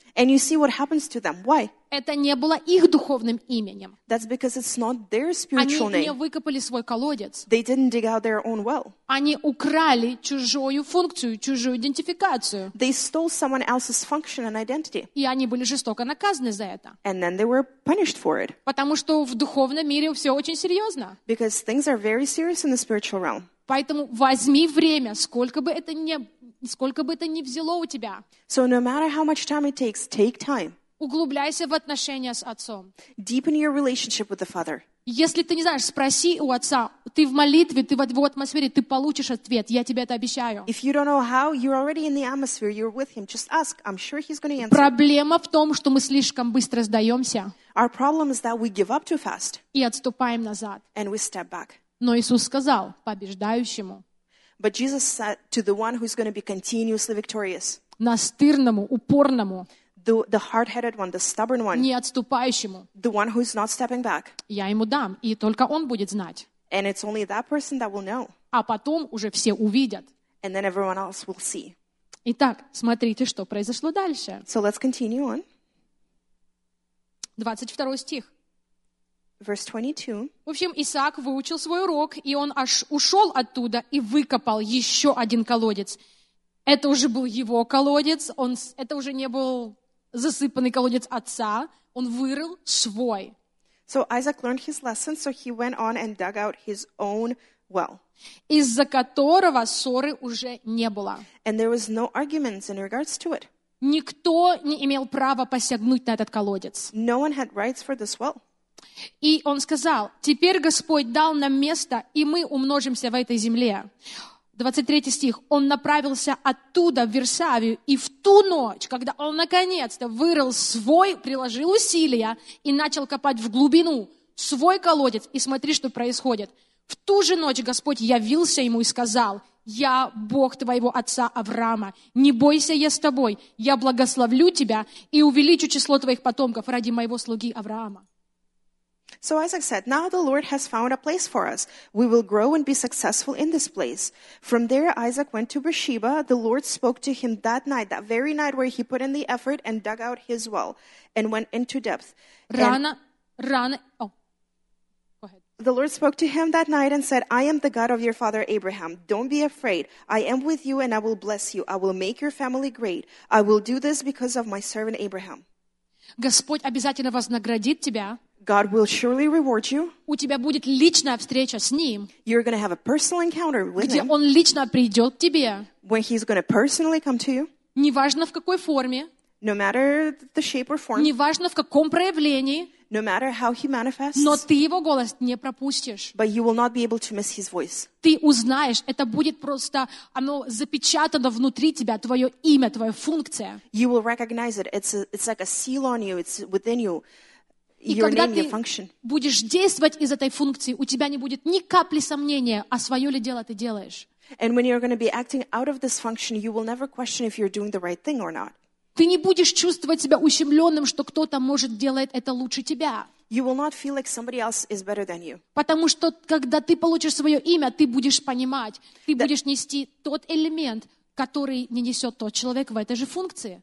And you see what happens to them. Why? Это не было их духовным именем. That's because it's not their Они spiritual не name. выкопали свой колодец. They didn't dig out their own well. Они украли чужую функцию, чужую идентификацию. They stole someone else's function and identity. И они были жестоко наказаны за это. And then they were punished for it. Потому что в духовном мире все очень серьезно. Because things are very serious in the spiritual realm. Поэтому возьми время, сколько бы это ни взяло у тебя. So no matter how much time it takes, take time. Углубляйся в отношения с отцом. Deepen your relationship with the Father. Если ты не знаешь, спроси у отца. Ты в молитве, ты в его атмосфере, ты получишь ответ. Я тебе это обещаю. If you don't know how, you're already in the atmosphere, you're with him. Just ask. I'm sure he's going to answer. Проблема в том, что мы слишком быстро сдаемся Our problem is that we give up too fast и отступаем назад. and we step back. Но Иисус сказал побеждающему, But Jesus said to the one who's going to be continuously victorious, настырному, упорному, the hard-headed one, the stubborn one, не отступающему, the one who's not stepping back. я ему дам, и только он будет знать. And it's only that person that will know. А потом уже все увидят. And then everyone else will see. Итак, смотрите, что произошло дальше. So let's continue on. 22 стих. Verse 22. В общем, Исаак выучил свой урок, и он аж ушел оттуда и выкопал еще один колодец. Это уже был его колодец, это уже не был засыпанный колодец отца, он вырыл свой. So Isaac learned his lesson, so he went on and dug out his own well. Из-за которого ссоры уже не было. And there was no arguments in regards to it. Никто не имел права посягнуть на этот колодец. No one had rights for this well. И он сказал, теперь Господь дал нам место, и мы умножимся в этой земле. 23 стих. Он направился оттуда в Вирсавию, и в ту ночь, когда он наконец-то вырыл свой, приложил усилия и начал копать в глубину свой колодец, и смотри, что происходит. В ту же ночь Господь явился ему и сказал, «Я Бог твоего отца Авраама, не бойся, я с тобой, я благословлю тебя и увеличу число твоих потомков ради моего слуги Авраама». So Isaac said, "Now the Lord has found a place for us. We will grow and be successful in this place." From there, Isaac went to Beersheba. The Lord spoke to him that night, that very night where he put in the effort and dug out his well and went into depth. Go ahead. The Lord spoke to him that night and said, "I am the God of your father Abraham. Don't be afraid. I am with you and I will bless you. I will make your family great. I will do this because of my servant Abraham." Господь обязательно вознаградит тебя. God will surely reward you. У тебя будет личная встреча с Ним, You're going to have a personal encounter with где him, Он лично придет к тебе. when he's going to personally come to you, Неважно в какой форме, no matter the shape or form, неважно в каком проявлении, no matter how he manifests, но ты Его голос не пропустишь. but you will not be able to miss his voice. Ты узнаешь, это будет просто, оно запечатано внутри тебя, твое имя, твоя функция. You will recognize it. It's like a seal on you. It's within you. И Your когда name, your ты function. будешь действовать из этой функции, у тебя не будет ни капли сомнения, а свое ли дело ты делаешь. And when you're going to be acting out of this function, you will never question if you're doing the right thing or not. Ты не будешь чувствовать себя ущемленным, что кто-то, может, делает это лучше тебя. You will not feel like somebody else is better than you. Потому что, когда ты получишь свое имя, ты будешь понимать, ты будешь нести тот элемент, который не несет тот человек в этой же функции.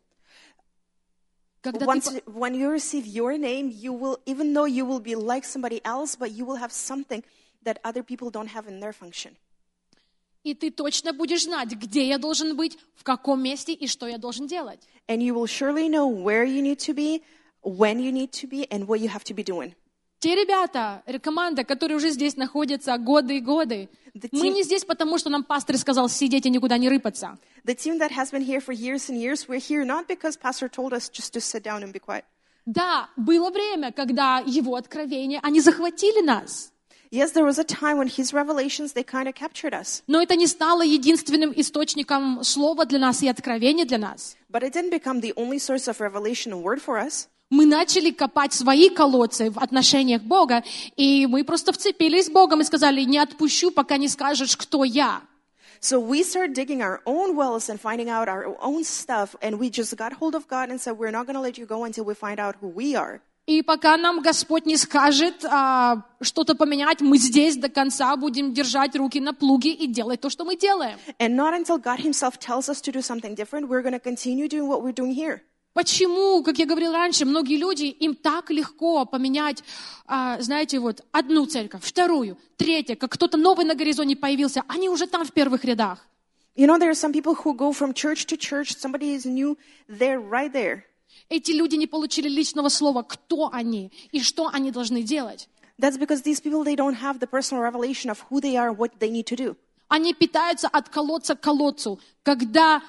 Когда When you receive your name, you will, even though you will be like somebody else, but you will have something that other people don't have in their function. И ты точно будешь знать, где я должен быть, в каком месте и что я должен делать. And you will surely know where you need to be, when you need to be, and what you have to be doing. Те ребята, команда, которые уже здесь находятся годы и годы, мы не здесь, потому что нам пастор сказал сидеть и никуда не рыпаться. The team that has been here for years and years, we're here not because Pastor told us just to sit down and be quiet. Да, было время, когда его откровения, они захватили нас. Yes, there was a time when his revelations, they kind of captured us. Но это не стало единственным источником слова для нас и откровения для нас. But it didn't become the only source of revelation and word for us. Мы начали копать свои колодцы в отношениях Бога, и мы просто вцепились с Богом и сказали, не отпущу, пока не скажешь, кто я. So we started digging our own wells and finding out our own stuff, and we just got hold of God and said, we're not going to let you go until we find out who we are. И пока нам Господь не скажет что-то поменять, мы здесь до конца будем держать руки на плуге и делать то, что мы делаем. And not until God himself tells us to do something different, we're going to continue doing what we're doing here. Почему, как я говорила раньше, многие люди, им так легко поменять, знаете, вот одну церковь, вторую, третью, как кто-то новый на горизонте появился, они уже там в первых рядах. You know, there are some people who go from church to church. Somebody is new, they're right there. Эти люди не получили личного слова, кто они и что они должны делать. That's because these people, they don't have the personal revelation of who they are, what they need to do. Они питаются от колодца к колодцу, когда...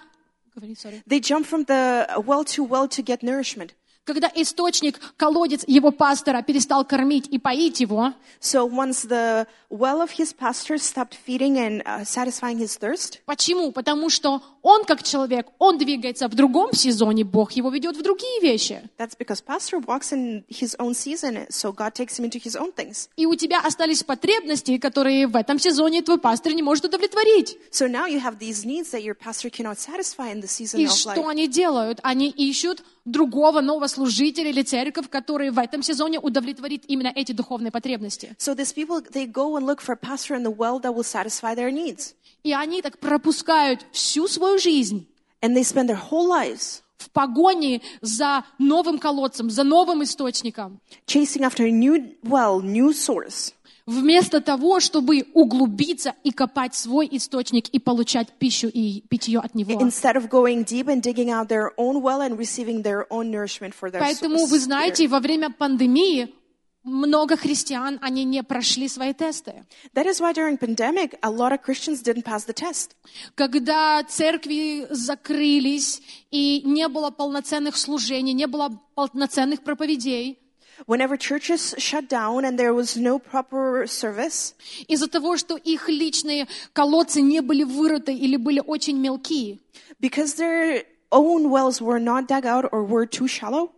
They jump from the well to get nourishment. Когда источник, колодец его пастора перестал кормить и поить его, So once the well of his pastor stopped feeding and satisfying his thirst, почему? Потому что он, как человек, он двигается в другом сезоне, Бог его ведет в другие вещи. that's because pastor walks in his own season, so God takes him into his own things. И у тебя остались потребности, которые в этом сезоне твой пастор не может удовлетворить. So now you have these needs that your pastor cannot satisfy in the season И of что life. они делают? Они ищут другого нового служителя или церковь, который в этом сезоне удовлетворит именно эти духовные потребности. So these people, they go and look for a pastor in the well that will satisfy their needs. И они так пропускают всю свою жизнь And they spend their whole lives в погоне за новым колодцем, за новым источником, chasing after a new well, new source, вместо того, чтобы углубиться и копать свой источник и получать пищу и питье от него. instead of going deep and digging out their own well and receiving their own nourishment for their Поэтому, вы spirit. знаете, во время пандемии много христиан, они не прошли свои тесты. That is why during pandemic, a lot of Christians didn't pass the test. Когда церкви закрылись и не было полноценных служений, не было полноценных проповедей, Whenever churches shut down and there was no proper service, из-за того, что их личные колодцы не были вырыты или были очень мелкие, because their own wells were not dug out or were too shallow,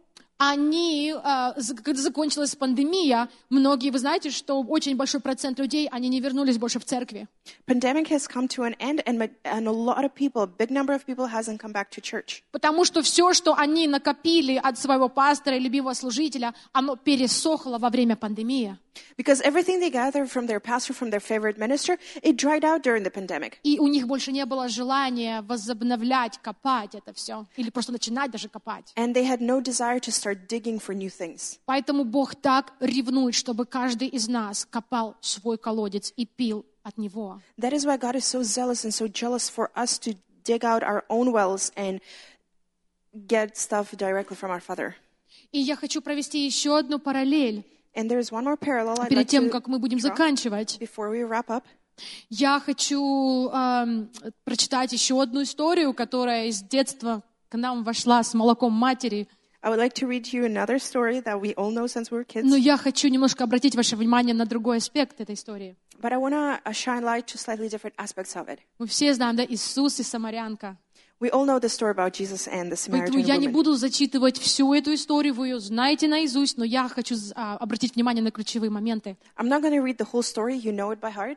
они, когда закончилась пандемия, многие, вы знаете, что очень большой процент людей, они не вернулись больше в церкви. pandemic has come to an end and a lot of people, a big number of people hasn't come back to church. Потому что все, что они накопили от своего пастора и любимого служителя, оно пересохло во время пандемии. Because everything they gathered from their pastor, from their favorite minister, it dried out during the pandemic. И у них больше не было желания возобновлять, копать это все. Или просто начинать даже копать. And they had no desire to start digging for new things. Поэтому Бог так ревнует, чтобы каждый из нас копал свой колодец и пил от него. That is why God is so zealous and so jealous for us to dig out our own wells and get stuff directly from our Father. И я хочу провести еще одну параллель. And there is one more parallel I'd Перед like тем, to как мы будем draw заканчивать, before we wrap up. я хочу прочитать еще одну историю, которая из детства к нам вошла с молоком матери. I would like to read you another story that we all know since we were kids. Но я хочу немножко обратить ваше внимание на другой аспект этой истории. But I want to shine light to slightly different aspects of it. Мы все знаем, да, Иисус и Самарянка. We all know the story about Jesus and the Поэтому Samaritan я не woman. буду зачитывать всю эту историю, вы ее знаете наизусть, но я хочу обратить внимание на ключевые моменты. I'm not going to read the whole story. You know it by heart.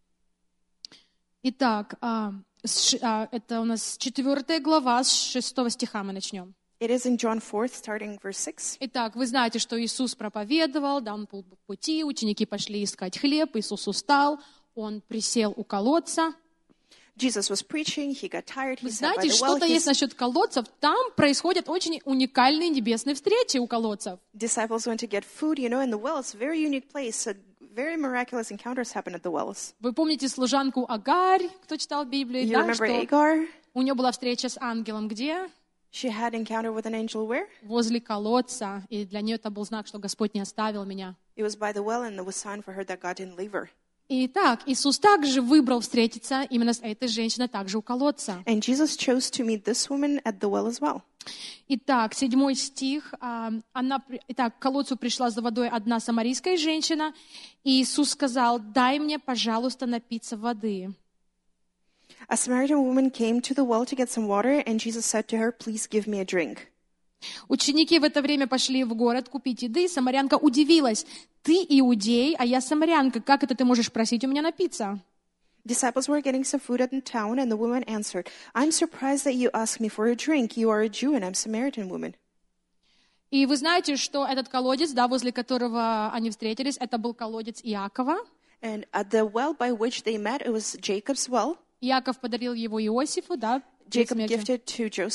Итак, это у нас 4 глава, с 6 стиха мы начнем. It is in John 4, starting verse 6. Итак, вы знаете, что Иисус проповедовал, да, он был в пути, ученики пошли искать хлеб, Иисус устал, он присел у колодца. Jesus was preaching. He got tired. He Вы sat by знаете, the well. что-то есть насчет колодцев, там происходят очень уникальные небесные встречи у колодцев. Disciples went to get food, you know, in the well. It's a very unique place. So very miraculous encounters happen at the wells. Вы помните служанку Агарь, кто читал Библию, You да, remember что Agar? у нее была встреча с ангелом где? She had encounter with an angel where? Возле колодца, и для нее это был знак, что Господь не оставил меня. It was by the well, and it was sign for her that God didn't leave her. Итак, Иисус также выбрал встретиться именно с этой женщиной, также у колодца. And Jesus chose to meet this woman at the well as well. Итак, 7 стих. Итак, к колодцу пришла за водой одна самарийская женщина, и Иисус сказал: «Дай мне, пожалуйста, напиться воды». A Samaritan woman came to the well to get some water, and Jesus said to her, "Please give me a drink." Ученики в это время пошли в город купить еды, и самарянка удивилась: «Ты иудей, а я самарянка, как это ты можешь просить у меня напиться?» Disciples were getting some food at the town, and the woman answered, "I'm surprised that you ask me for a drink. You are a Jew, and I'm a Samaritan woman." И вы знаете, что этот колодец, да, возле которого они встретились, это был колодец Иакова. And at the well by which they met, it was Jacob's well. Иаков подарил его Иосифу, да, перед Jacob смертью. gifted to Joseph.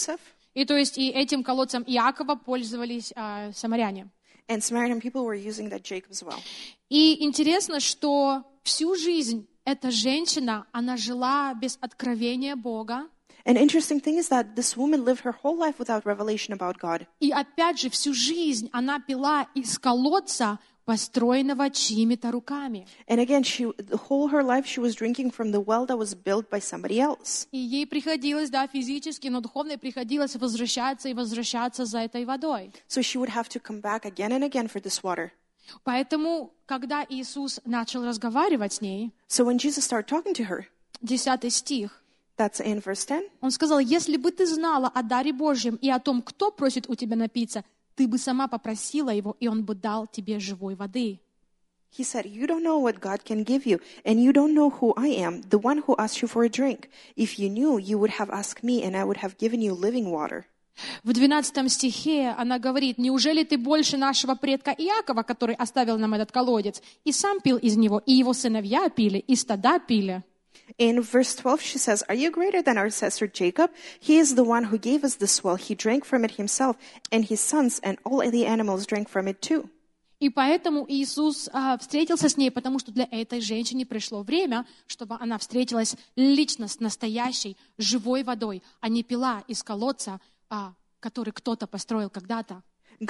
И то есть и этим колодцем Иакова пользовались самаряне. And Samaritan people were using that Jacob's well. И интересно, что всю жизнь эта женщина, она жила без откровения Бога. An interesting thing is that this woman lived her whole life without revelation about God. И опять же, всю жизнь она пила из колодца, построенного чьими-то руками. And again, the whole her life she was drinking from the well that was built by somebody else. И ей приходилось, да, физически, но духовно приходилось возвращаться и возвращаться за этой водой. So she would have to come back again and again for this water. Поэтому, когда Иисус начал разговаривать с ней, So when Jesus started talking to her, 10 стих, that's in verse 10, Он сказал: «Если бы ты знала о даре Божьем и о том, кто просит у тебя напиться, ты бы сама попросила его, и он бы дал тебе живой воды». he said, "You don't know what God can give you, and you don't know who I am, the one who asked you for a drink. If you knew, you would have asked me, and I would have given you living water." В 12 стихе она говорит: «Неужели ты больше нашего предка Иакова, который оставил нам этот колодец, и сам пил из него, и его сыновья пили, и стада пили?» In verse 12, she says, "Are you greater than our ancestor Jacob? He is the one who gave us this well. He drank from it himself, and his sons, and all the animals drank from it too." И поэтому Иисус встретился с ней, потому что для этой женщины пришло время, чтобы она встретилась лично с настоящей живой водой, а не пила из колодца, который кто-то построил когда-то.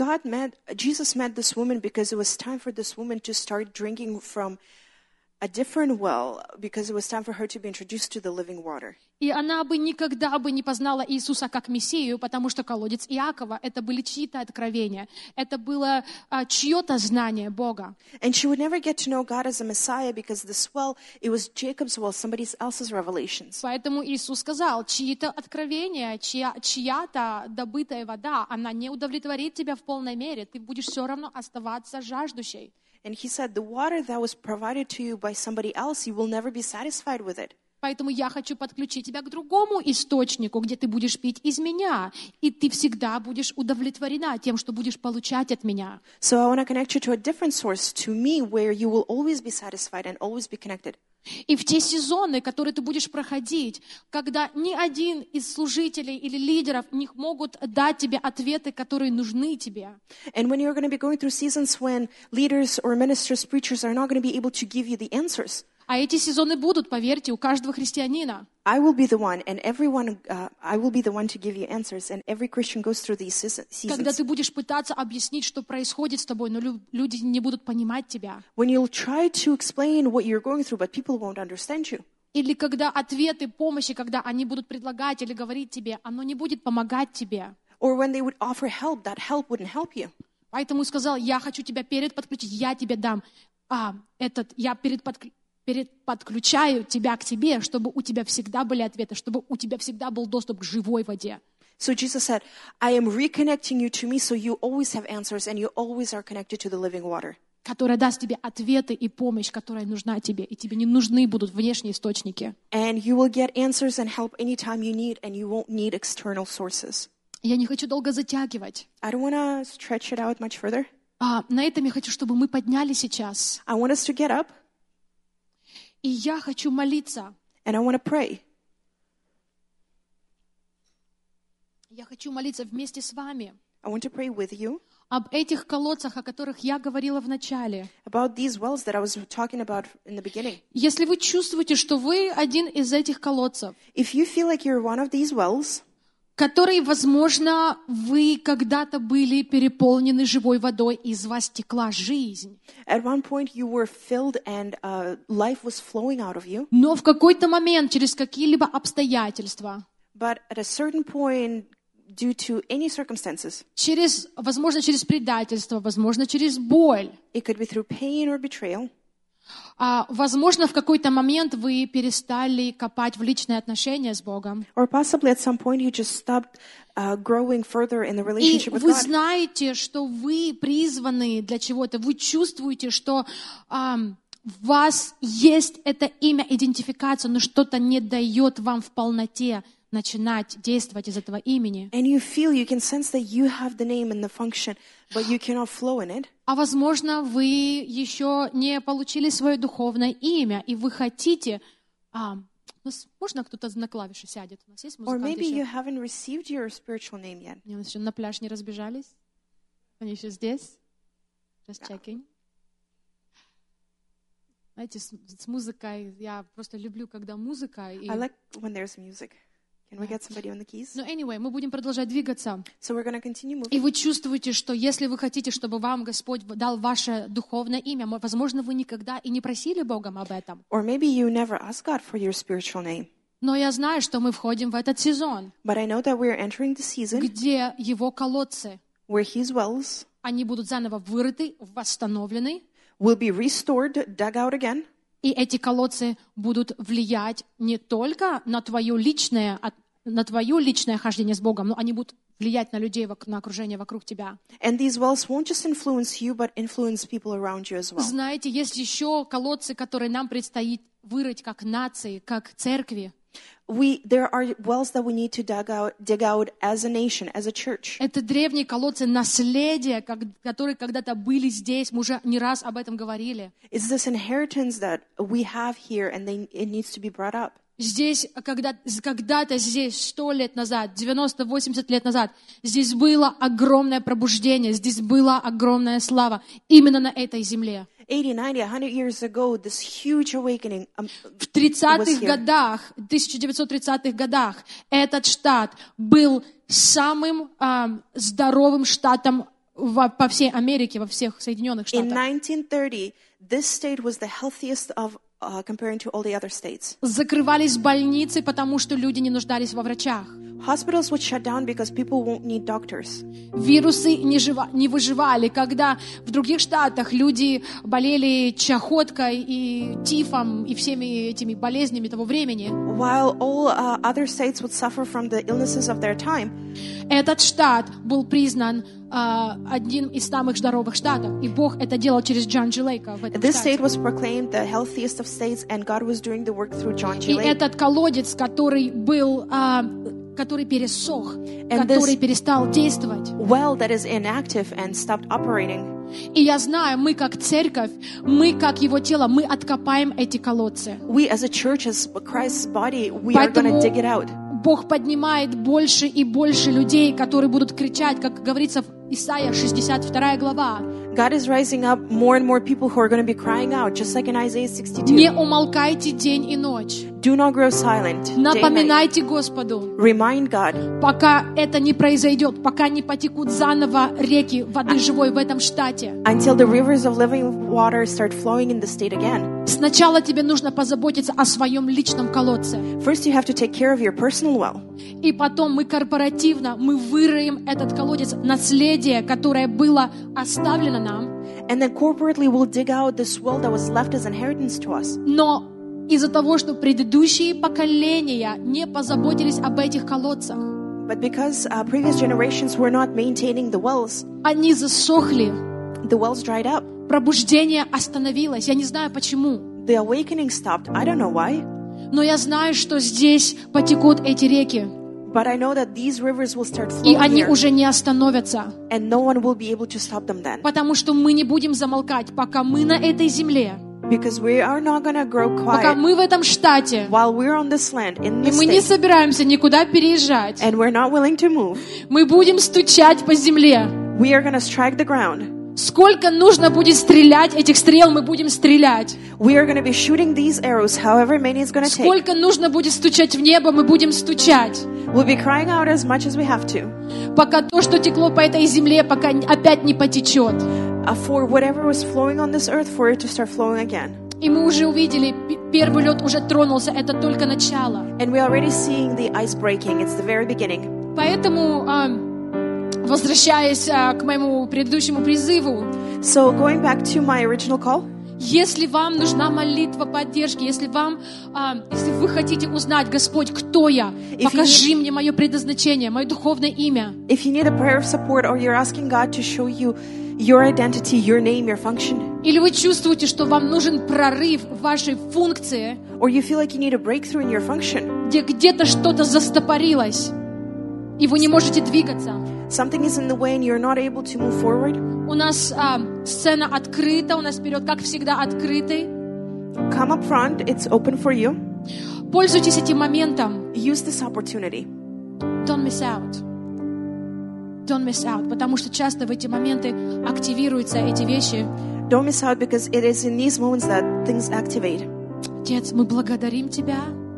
Jesus met this woman because it was time for this woman to start drinking from a different well, because it was time for her to be introduced to the living water. И она бы никогда бы не познала Иисуса как Мессию, потому что колодец Иакова — это были чьи-то откровения, это было чье-то знание Бога. And she would never get to know God as a Messiah because this well, it was Jacob's well, somebody else's revelations. Поэтому Иисус сказал: чьи-то откровения, чья-то добытая вода, она не удовлетворит тебя в полной мере, ты будешь все равно оставаться жаждущей. And he said, the water that was provided to you by somebody else, you will never be satisfied with it. Поэтому я хочу подключить тебя к другому источнику, где ты будешь пить из меня, и ты всегда будешь удовлетворена тем, что будешь получать от меня. So I want to connect you to a different source, to me, where you will always be satisfied and always be connected. И в те сезоны, которые ты будешь проходить, когда ни один из служителей или лидеров не могут дать тебе ответы, которые нужны тебе. And when you're going to be going through seasons when leaders or ministers, preachers are not going to be able to give you the answers. А эти сезоны будут, поверьте, у каждого христианина. I will be the one, and I will be the one to give you answers, and every Christian goes through these seasons. Когда ты будешь пытаться объяснить, что происходит с тобой, но люди не будут понимать тебя. When you'll try to explain what you're going through, but people won't understand you. Или когда ответы помощи, когда они будут предлагать или говорить тебе, оно не будет помогать тебе. Or when they would offer help, that help wouldn't help you. Поэтому сказал: я хочу тебя подключить, я тебе дам подключаю тебя к тебе, чтобы у тебя всегда были ответы, чтобы у тебя всегда был доступ к живой воде. So Jesus said, I am reconnecting you to me so you always have answers and you always are connected to the living water. Которая даст тебе ответы и помощь, которая нужна тебе, и тебе не нужны будут внешние источники. And you will get answers and help anytime you need, and you won't need external sources. Я не хочу долго затягивать. I don't want to stretch it out much further. На этом я хочу, чтобы мы подняли сейчас. I want us to get up. И я хочу молиться. And I want to pray. Я хочу молиться вместе с вами. I want to pray with you. Об этих колодцах, о которых я говорила в начале. About these wells that I was talking about in the beginning. Если вы чувствуете, что вы один из этих колодцев, if you feel like you're one of these wells, которые, возможно, вы когда-то были переполнены живой водой, и из вас текла жизнь. At one point you were filled and life was flowing out of you. Но в какой-то момент, через какие-либо обстоятельства, but at a certain point, due to any circumstances, возможно, через предательство, возможно, через боль, it could be through pain or betrayal, возможно, в какой-то момент вы перестали копать в личные отношения с Богом. Or possibly at some point you just stopped growing further in the relationship И with вы God. знаете, что вы призваны для чего-то. Вы чувствуете, что в вас есть это имя, идентификация, но что-то не дает вам в полноте начинать действовать из этого имени. And you can sense that you have the name and the function, but you cannot flow in it. А возможно, вы еще не получили свое духовное имя, и вы хотите Можно кто-то на клавиши сядет? У нас есть Or музыканты maybe you еще? haven't received your spiritual name yet. Они у нас еще на пляж не разбежались. Они еще здесь. Just checking. Знаете, с музыкой, я просто люблю, когда музыка. I like when there's music. Can we get somebody on the keys? Но anyway, мы будем продолжать двигаться. So we're going to continue И moving. вы чувствуете, что если вы хотите, чтобы вам Господь дал ваше духовное имя, возможно, вы никогда и не просили Богом об этом. Or maybe you never asked God for your spiritual name. Но я знаю, что мы входим в этот сезон, But I know that we're entering the season где Его колодцы, where His wells они будут заново вырыты, восстановлены, will be restored, dug out again. и эти колодцы будут влиять не только на твое личное хождение с Богом, но они будут влиять на людей, на окружение вокруг тебя. And these wells won't just influence you, but influence people around you as well. Знаете, есть еще колодцы, которые нам предстоит вырыть как нации, как церкви. There are wells that we need to dig out as a nation, as a church. Это древние колодцы наследия, которые когда-то были здесь. Мы уже не раз об этом говорили. It's this inheritance that we have here, and it needs to be brought up. Здесь, когда-то здесь, 100 лет назад, 90-80 лет назад, здесь было огромное пробуждение, здесь была огромная слава именно на этой земле. 80, 90, 100 years ago, this huge awakening В 30-х was here. годах, 1930-х годах, этот штат был самым здоровым штатом по всей Америке, во всех Соединенных In Штатах. 1930, this state was the healthiest of comparing to all the other states. Закрывались больницы, потому что люди не нуждались во врачах. Hospitals would shut down because people won't need doctors. Вирусы не выживали, когда в других штатах люди болели чахоткой и тифом и всеми этими болезнями того времени. While all other states would suffer from the illnesses of their time, Этот штат был признан одним из самых здоровых штатов, и Бог это делал через Джон G. Лейка в этом this state штате. was proclaimed the healthiest of states, and God was doing the work through John G. И Lake. этот колодец, который пересох, And который this- перестал действовать. Well that is inactive and stopped operating. И я знаю, мы как церковь, мы как Его тело, мы откопаем эти колодцы. We as a church, as Christ's body, we are going to dig it out. Бог поднимает больше и больше людей, которые будут кричать, как говорится в Исайя 62 глава. God is rising up more and more people who are going to be crying out, just like in Isaiah 62. Не умолкайте день и ночь. Do not grow silent. Day and night. Напоминайте Господу, Remind God. пока это не произойдет, пока не потекут заново реки воды живой в этом штате. Until the rivers of living water start flowing in the state again. Сначала тебе нужно позаботиться о своем личном колодце. First, you have to take care of your personal well. И потом мы корпоративно, мы выроем этот колодец, наследие, которое было оставлено нам. And then corporately, we'll dig out this well that was left as inheritance to us. Но из-за того, что предыдущие поколения не позаботились об этих колодцах, But because previous generations were not maintaining the wells, они засохли, the wells dried up. пробуждение остановилось. Я не знаю почему, The awakening stopped. I don't know why. но я знаю, что здесь потекут эти реки, But I know that these rivers will start и flowing они here, уже не остановятся, and no one will be able to stop them then. потому что мы не будем замолкать, пока мы на этой земле, Because we are not going to grow пока quiet мы в этом штате, while we're on this land, in и this мы не state, собираемся никуда переезжать. and we're not willing to move. Мы будем стучать по земле. We are going to strike the ground. Сколько нужно будет стрелять этих стрел, мы будем стрелять. We are going to be shooting these arrows, however many it's going to take. Сколько нужно будет стучать в небо, мы будем стучать. We'll be crying out as much as we have to Пока то, что текло по этой земле, пока опять не потечет. for whatever was flowing on this earth, for it to start flowing again. И мы уже увидели, первый лед уже тронулся, это только начало. And we're already seeing the ice breaking. It's the very beginning. Поэтому, возвращаясь к моему предыдущему призыву, So going back to my original call, если вам нужна молитва поддержки, если вы хотите узнать, Господь, кто я, покажи мне мое предназначение, мое духовное имя. if you need a prayer of support or you're asking God to show you your identity, your name, your function, Или вы чувствуете, что вам нужен прорыв в вашей функции, or you feel like you need a breakthrough in your function, где где-то что-то застопорилось, и вы не можете двигаться. something is in the way and you're not able to move forward, У нас сцена открыта, у нас вперед, как всегда, открытый. come up front. It's open for you. Пользуйтесь этим моментом. Use this opportunity. Don't miss out. Don't miss out. Потому что часто в эти моменты активируются эти вещи. Don't miss out because it is in these moments that things activate. Отец, мы благодарим Тебя.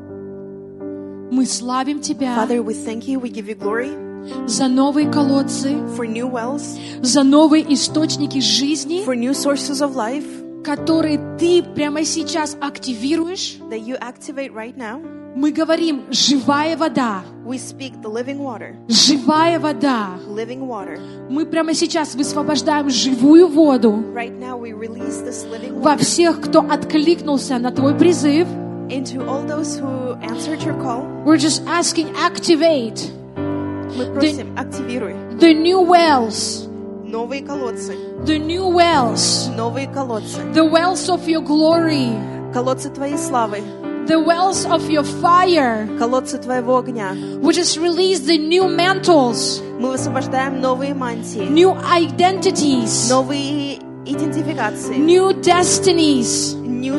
Мы славим Тебя Father, we thank you, we give you glory за новые колодцы, for new wells, за новые источники жизни, for new sources of life которые Ты прямо сейчас активируешь. that you activate right now. Мы говорим, живая вода, We speak the living water, живая вода. living water. Мы прямо сейчас высвобождаем живую воду Right now we release this living во water всех, кто откликнулся на Твой призыв. into all those who answered your call. We're just asking, activate Мы просим, активируй the new wells, новые колодцы, the new wells, новые колодцы, the wells of your glory, колодцы твоей славы, the wells of your fire. колодцы твоего огня. We just release the new mantles, Мы высвобождаем новые мантии, new identities, новые идентификации, new destinies,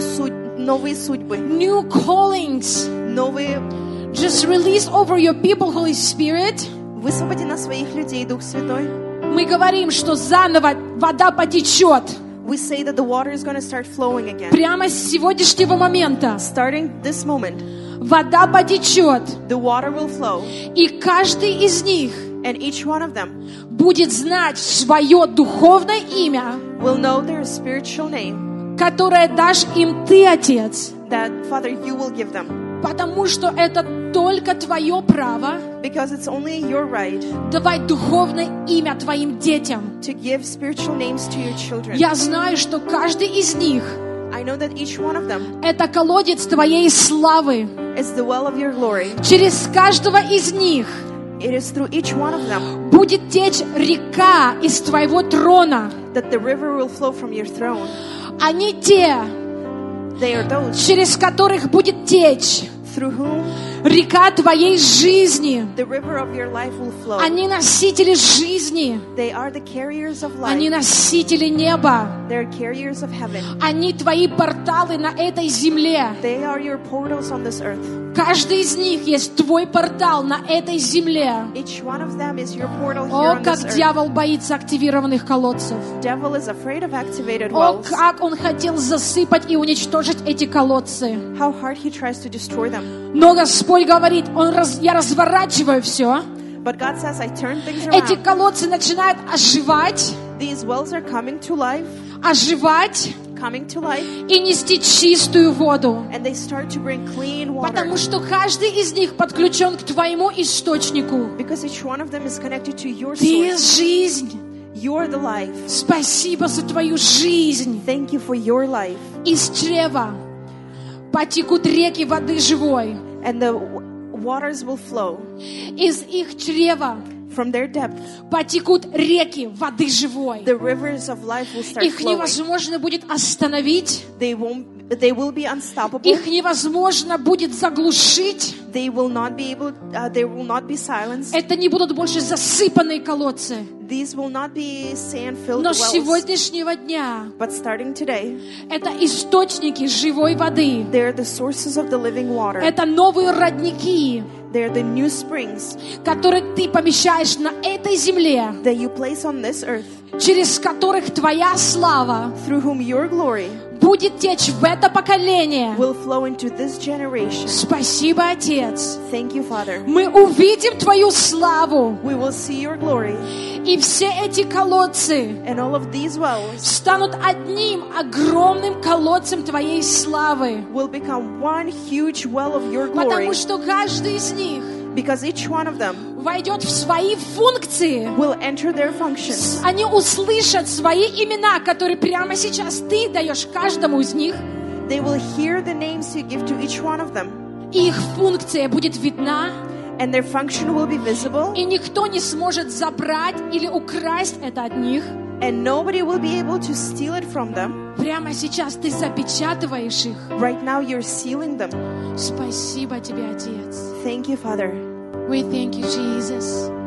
новые судьбы, new callings. новые... Just release over your people, Holy Spirit. Высвободи на своих людей, Дух Святой. Мы говорим, что заново вода потечет. We say that the water is going to start flowing again. Прямо с сегодняшнего момента Starting this moment, вода потечет. the water will flow, И каждый из них and each one of them будет знать свое духовное имя, will know their spiritual name которое дашь им Ты, Отец. that, Father, you will give them. Потому что это только Твое право Because it's only your right давать духовное имя Твоим детям. to give spiritual names to your children. Я знаю, что каждый из них I know that each one of them это колодец Твоей славы. is the well of your glory. Через каждого из них It is through each one of them будет течь река из Твоего трона. that the river will flow from your throne. Они те, They are those через которых будет течь through whom река Твоей жизни. the river of your life will flow. Они носители жизни. They are the carriers of Они life. носители неба. They're carriers of heaven. Они Твои порталы на этой земле. They are your portals on this earth. Каждый из них есть Твой портал на этой земле. Each one of them is your portal here О, on как this earth. дьявол боится активированных колодцев. Devil is afraid of activated О, wells. как он хотел засыпать и уничтожить эти колодцы. How hard he tries to destroy them. Но Господь говорит, я разворачиваю все. But God says, I turn things Эти around. колодцы начинают оживать, These wells are coming to life, оживать coming to life, и нести чистую воду. and they start to bring clean water. Потому что каждый из них подключен к Твоему источнику. Because each one of them is connected to your Ты source. есть жизнь. You are the life. Спасибо за Твою жизнь. Thank you for your life. Из чрева потекут реки воды живой. And the waters will flow Из их чрева from their depth. потекут реки воды живой. The rivers of life will start Их flowing. невозможно будет остановить. They will be unstoppable. Их невозможно будет заглушить. They will not be silenced. Это не будут больше засыпанные колодцы. These will not be sand-filled Но с wells. сегодняшнего дня But starting today, это источники живой воды. they are the sources of the living water. Это новые родники, They are the new springs которые Ты помещаешь на этой земле, that you place on this earth, через которых Твоя слава through whom your glory будет течь в это поколение. will flow into this generation. Спасибо, Отец. Thank you, Father. Мы увидим Твою славу, We will see your glory, и все эти колодцы and all of these wells станут одним огромным колодцем Твоей славы. will become one huge well of your glory, Потому что каждый из них because each one of them войдет в свои функции. will enter their functions. Они услышат свои имена, которые прямо сейчас Ты даешь каждому из них. They will hear the names you give to each one of them, И их функция будет видна, and their function will be visible, и никто не сможет забрать или украсть это от них. and nobody will be able to steal it from them. Прямо сейчас Ты запечатываешь их. Right now, you're sealing them. Спасибо Тебе, Отец. Thank you, Father. We thank you, Jesus.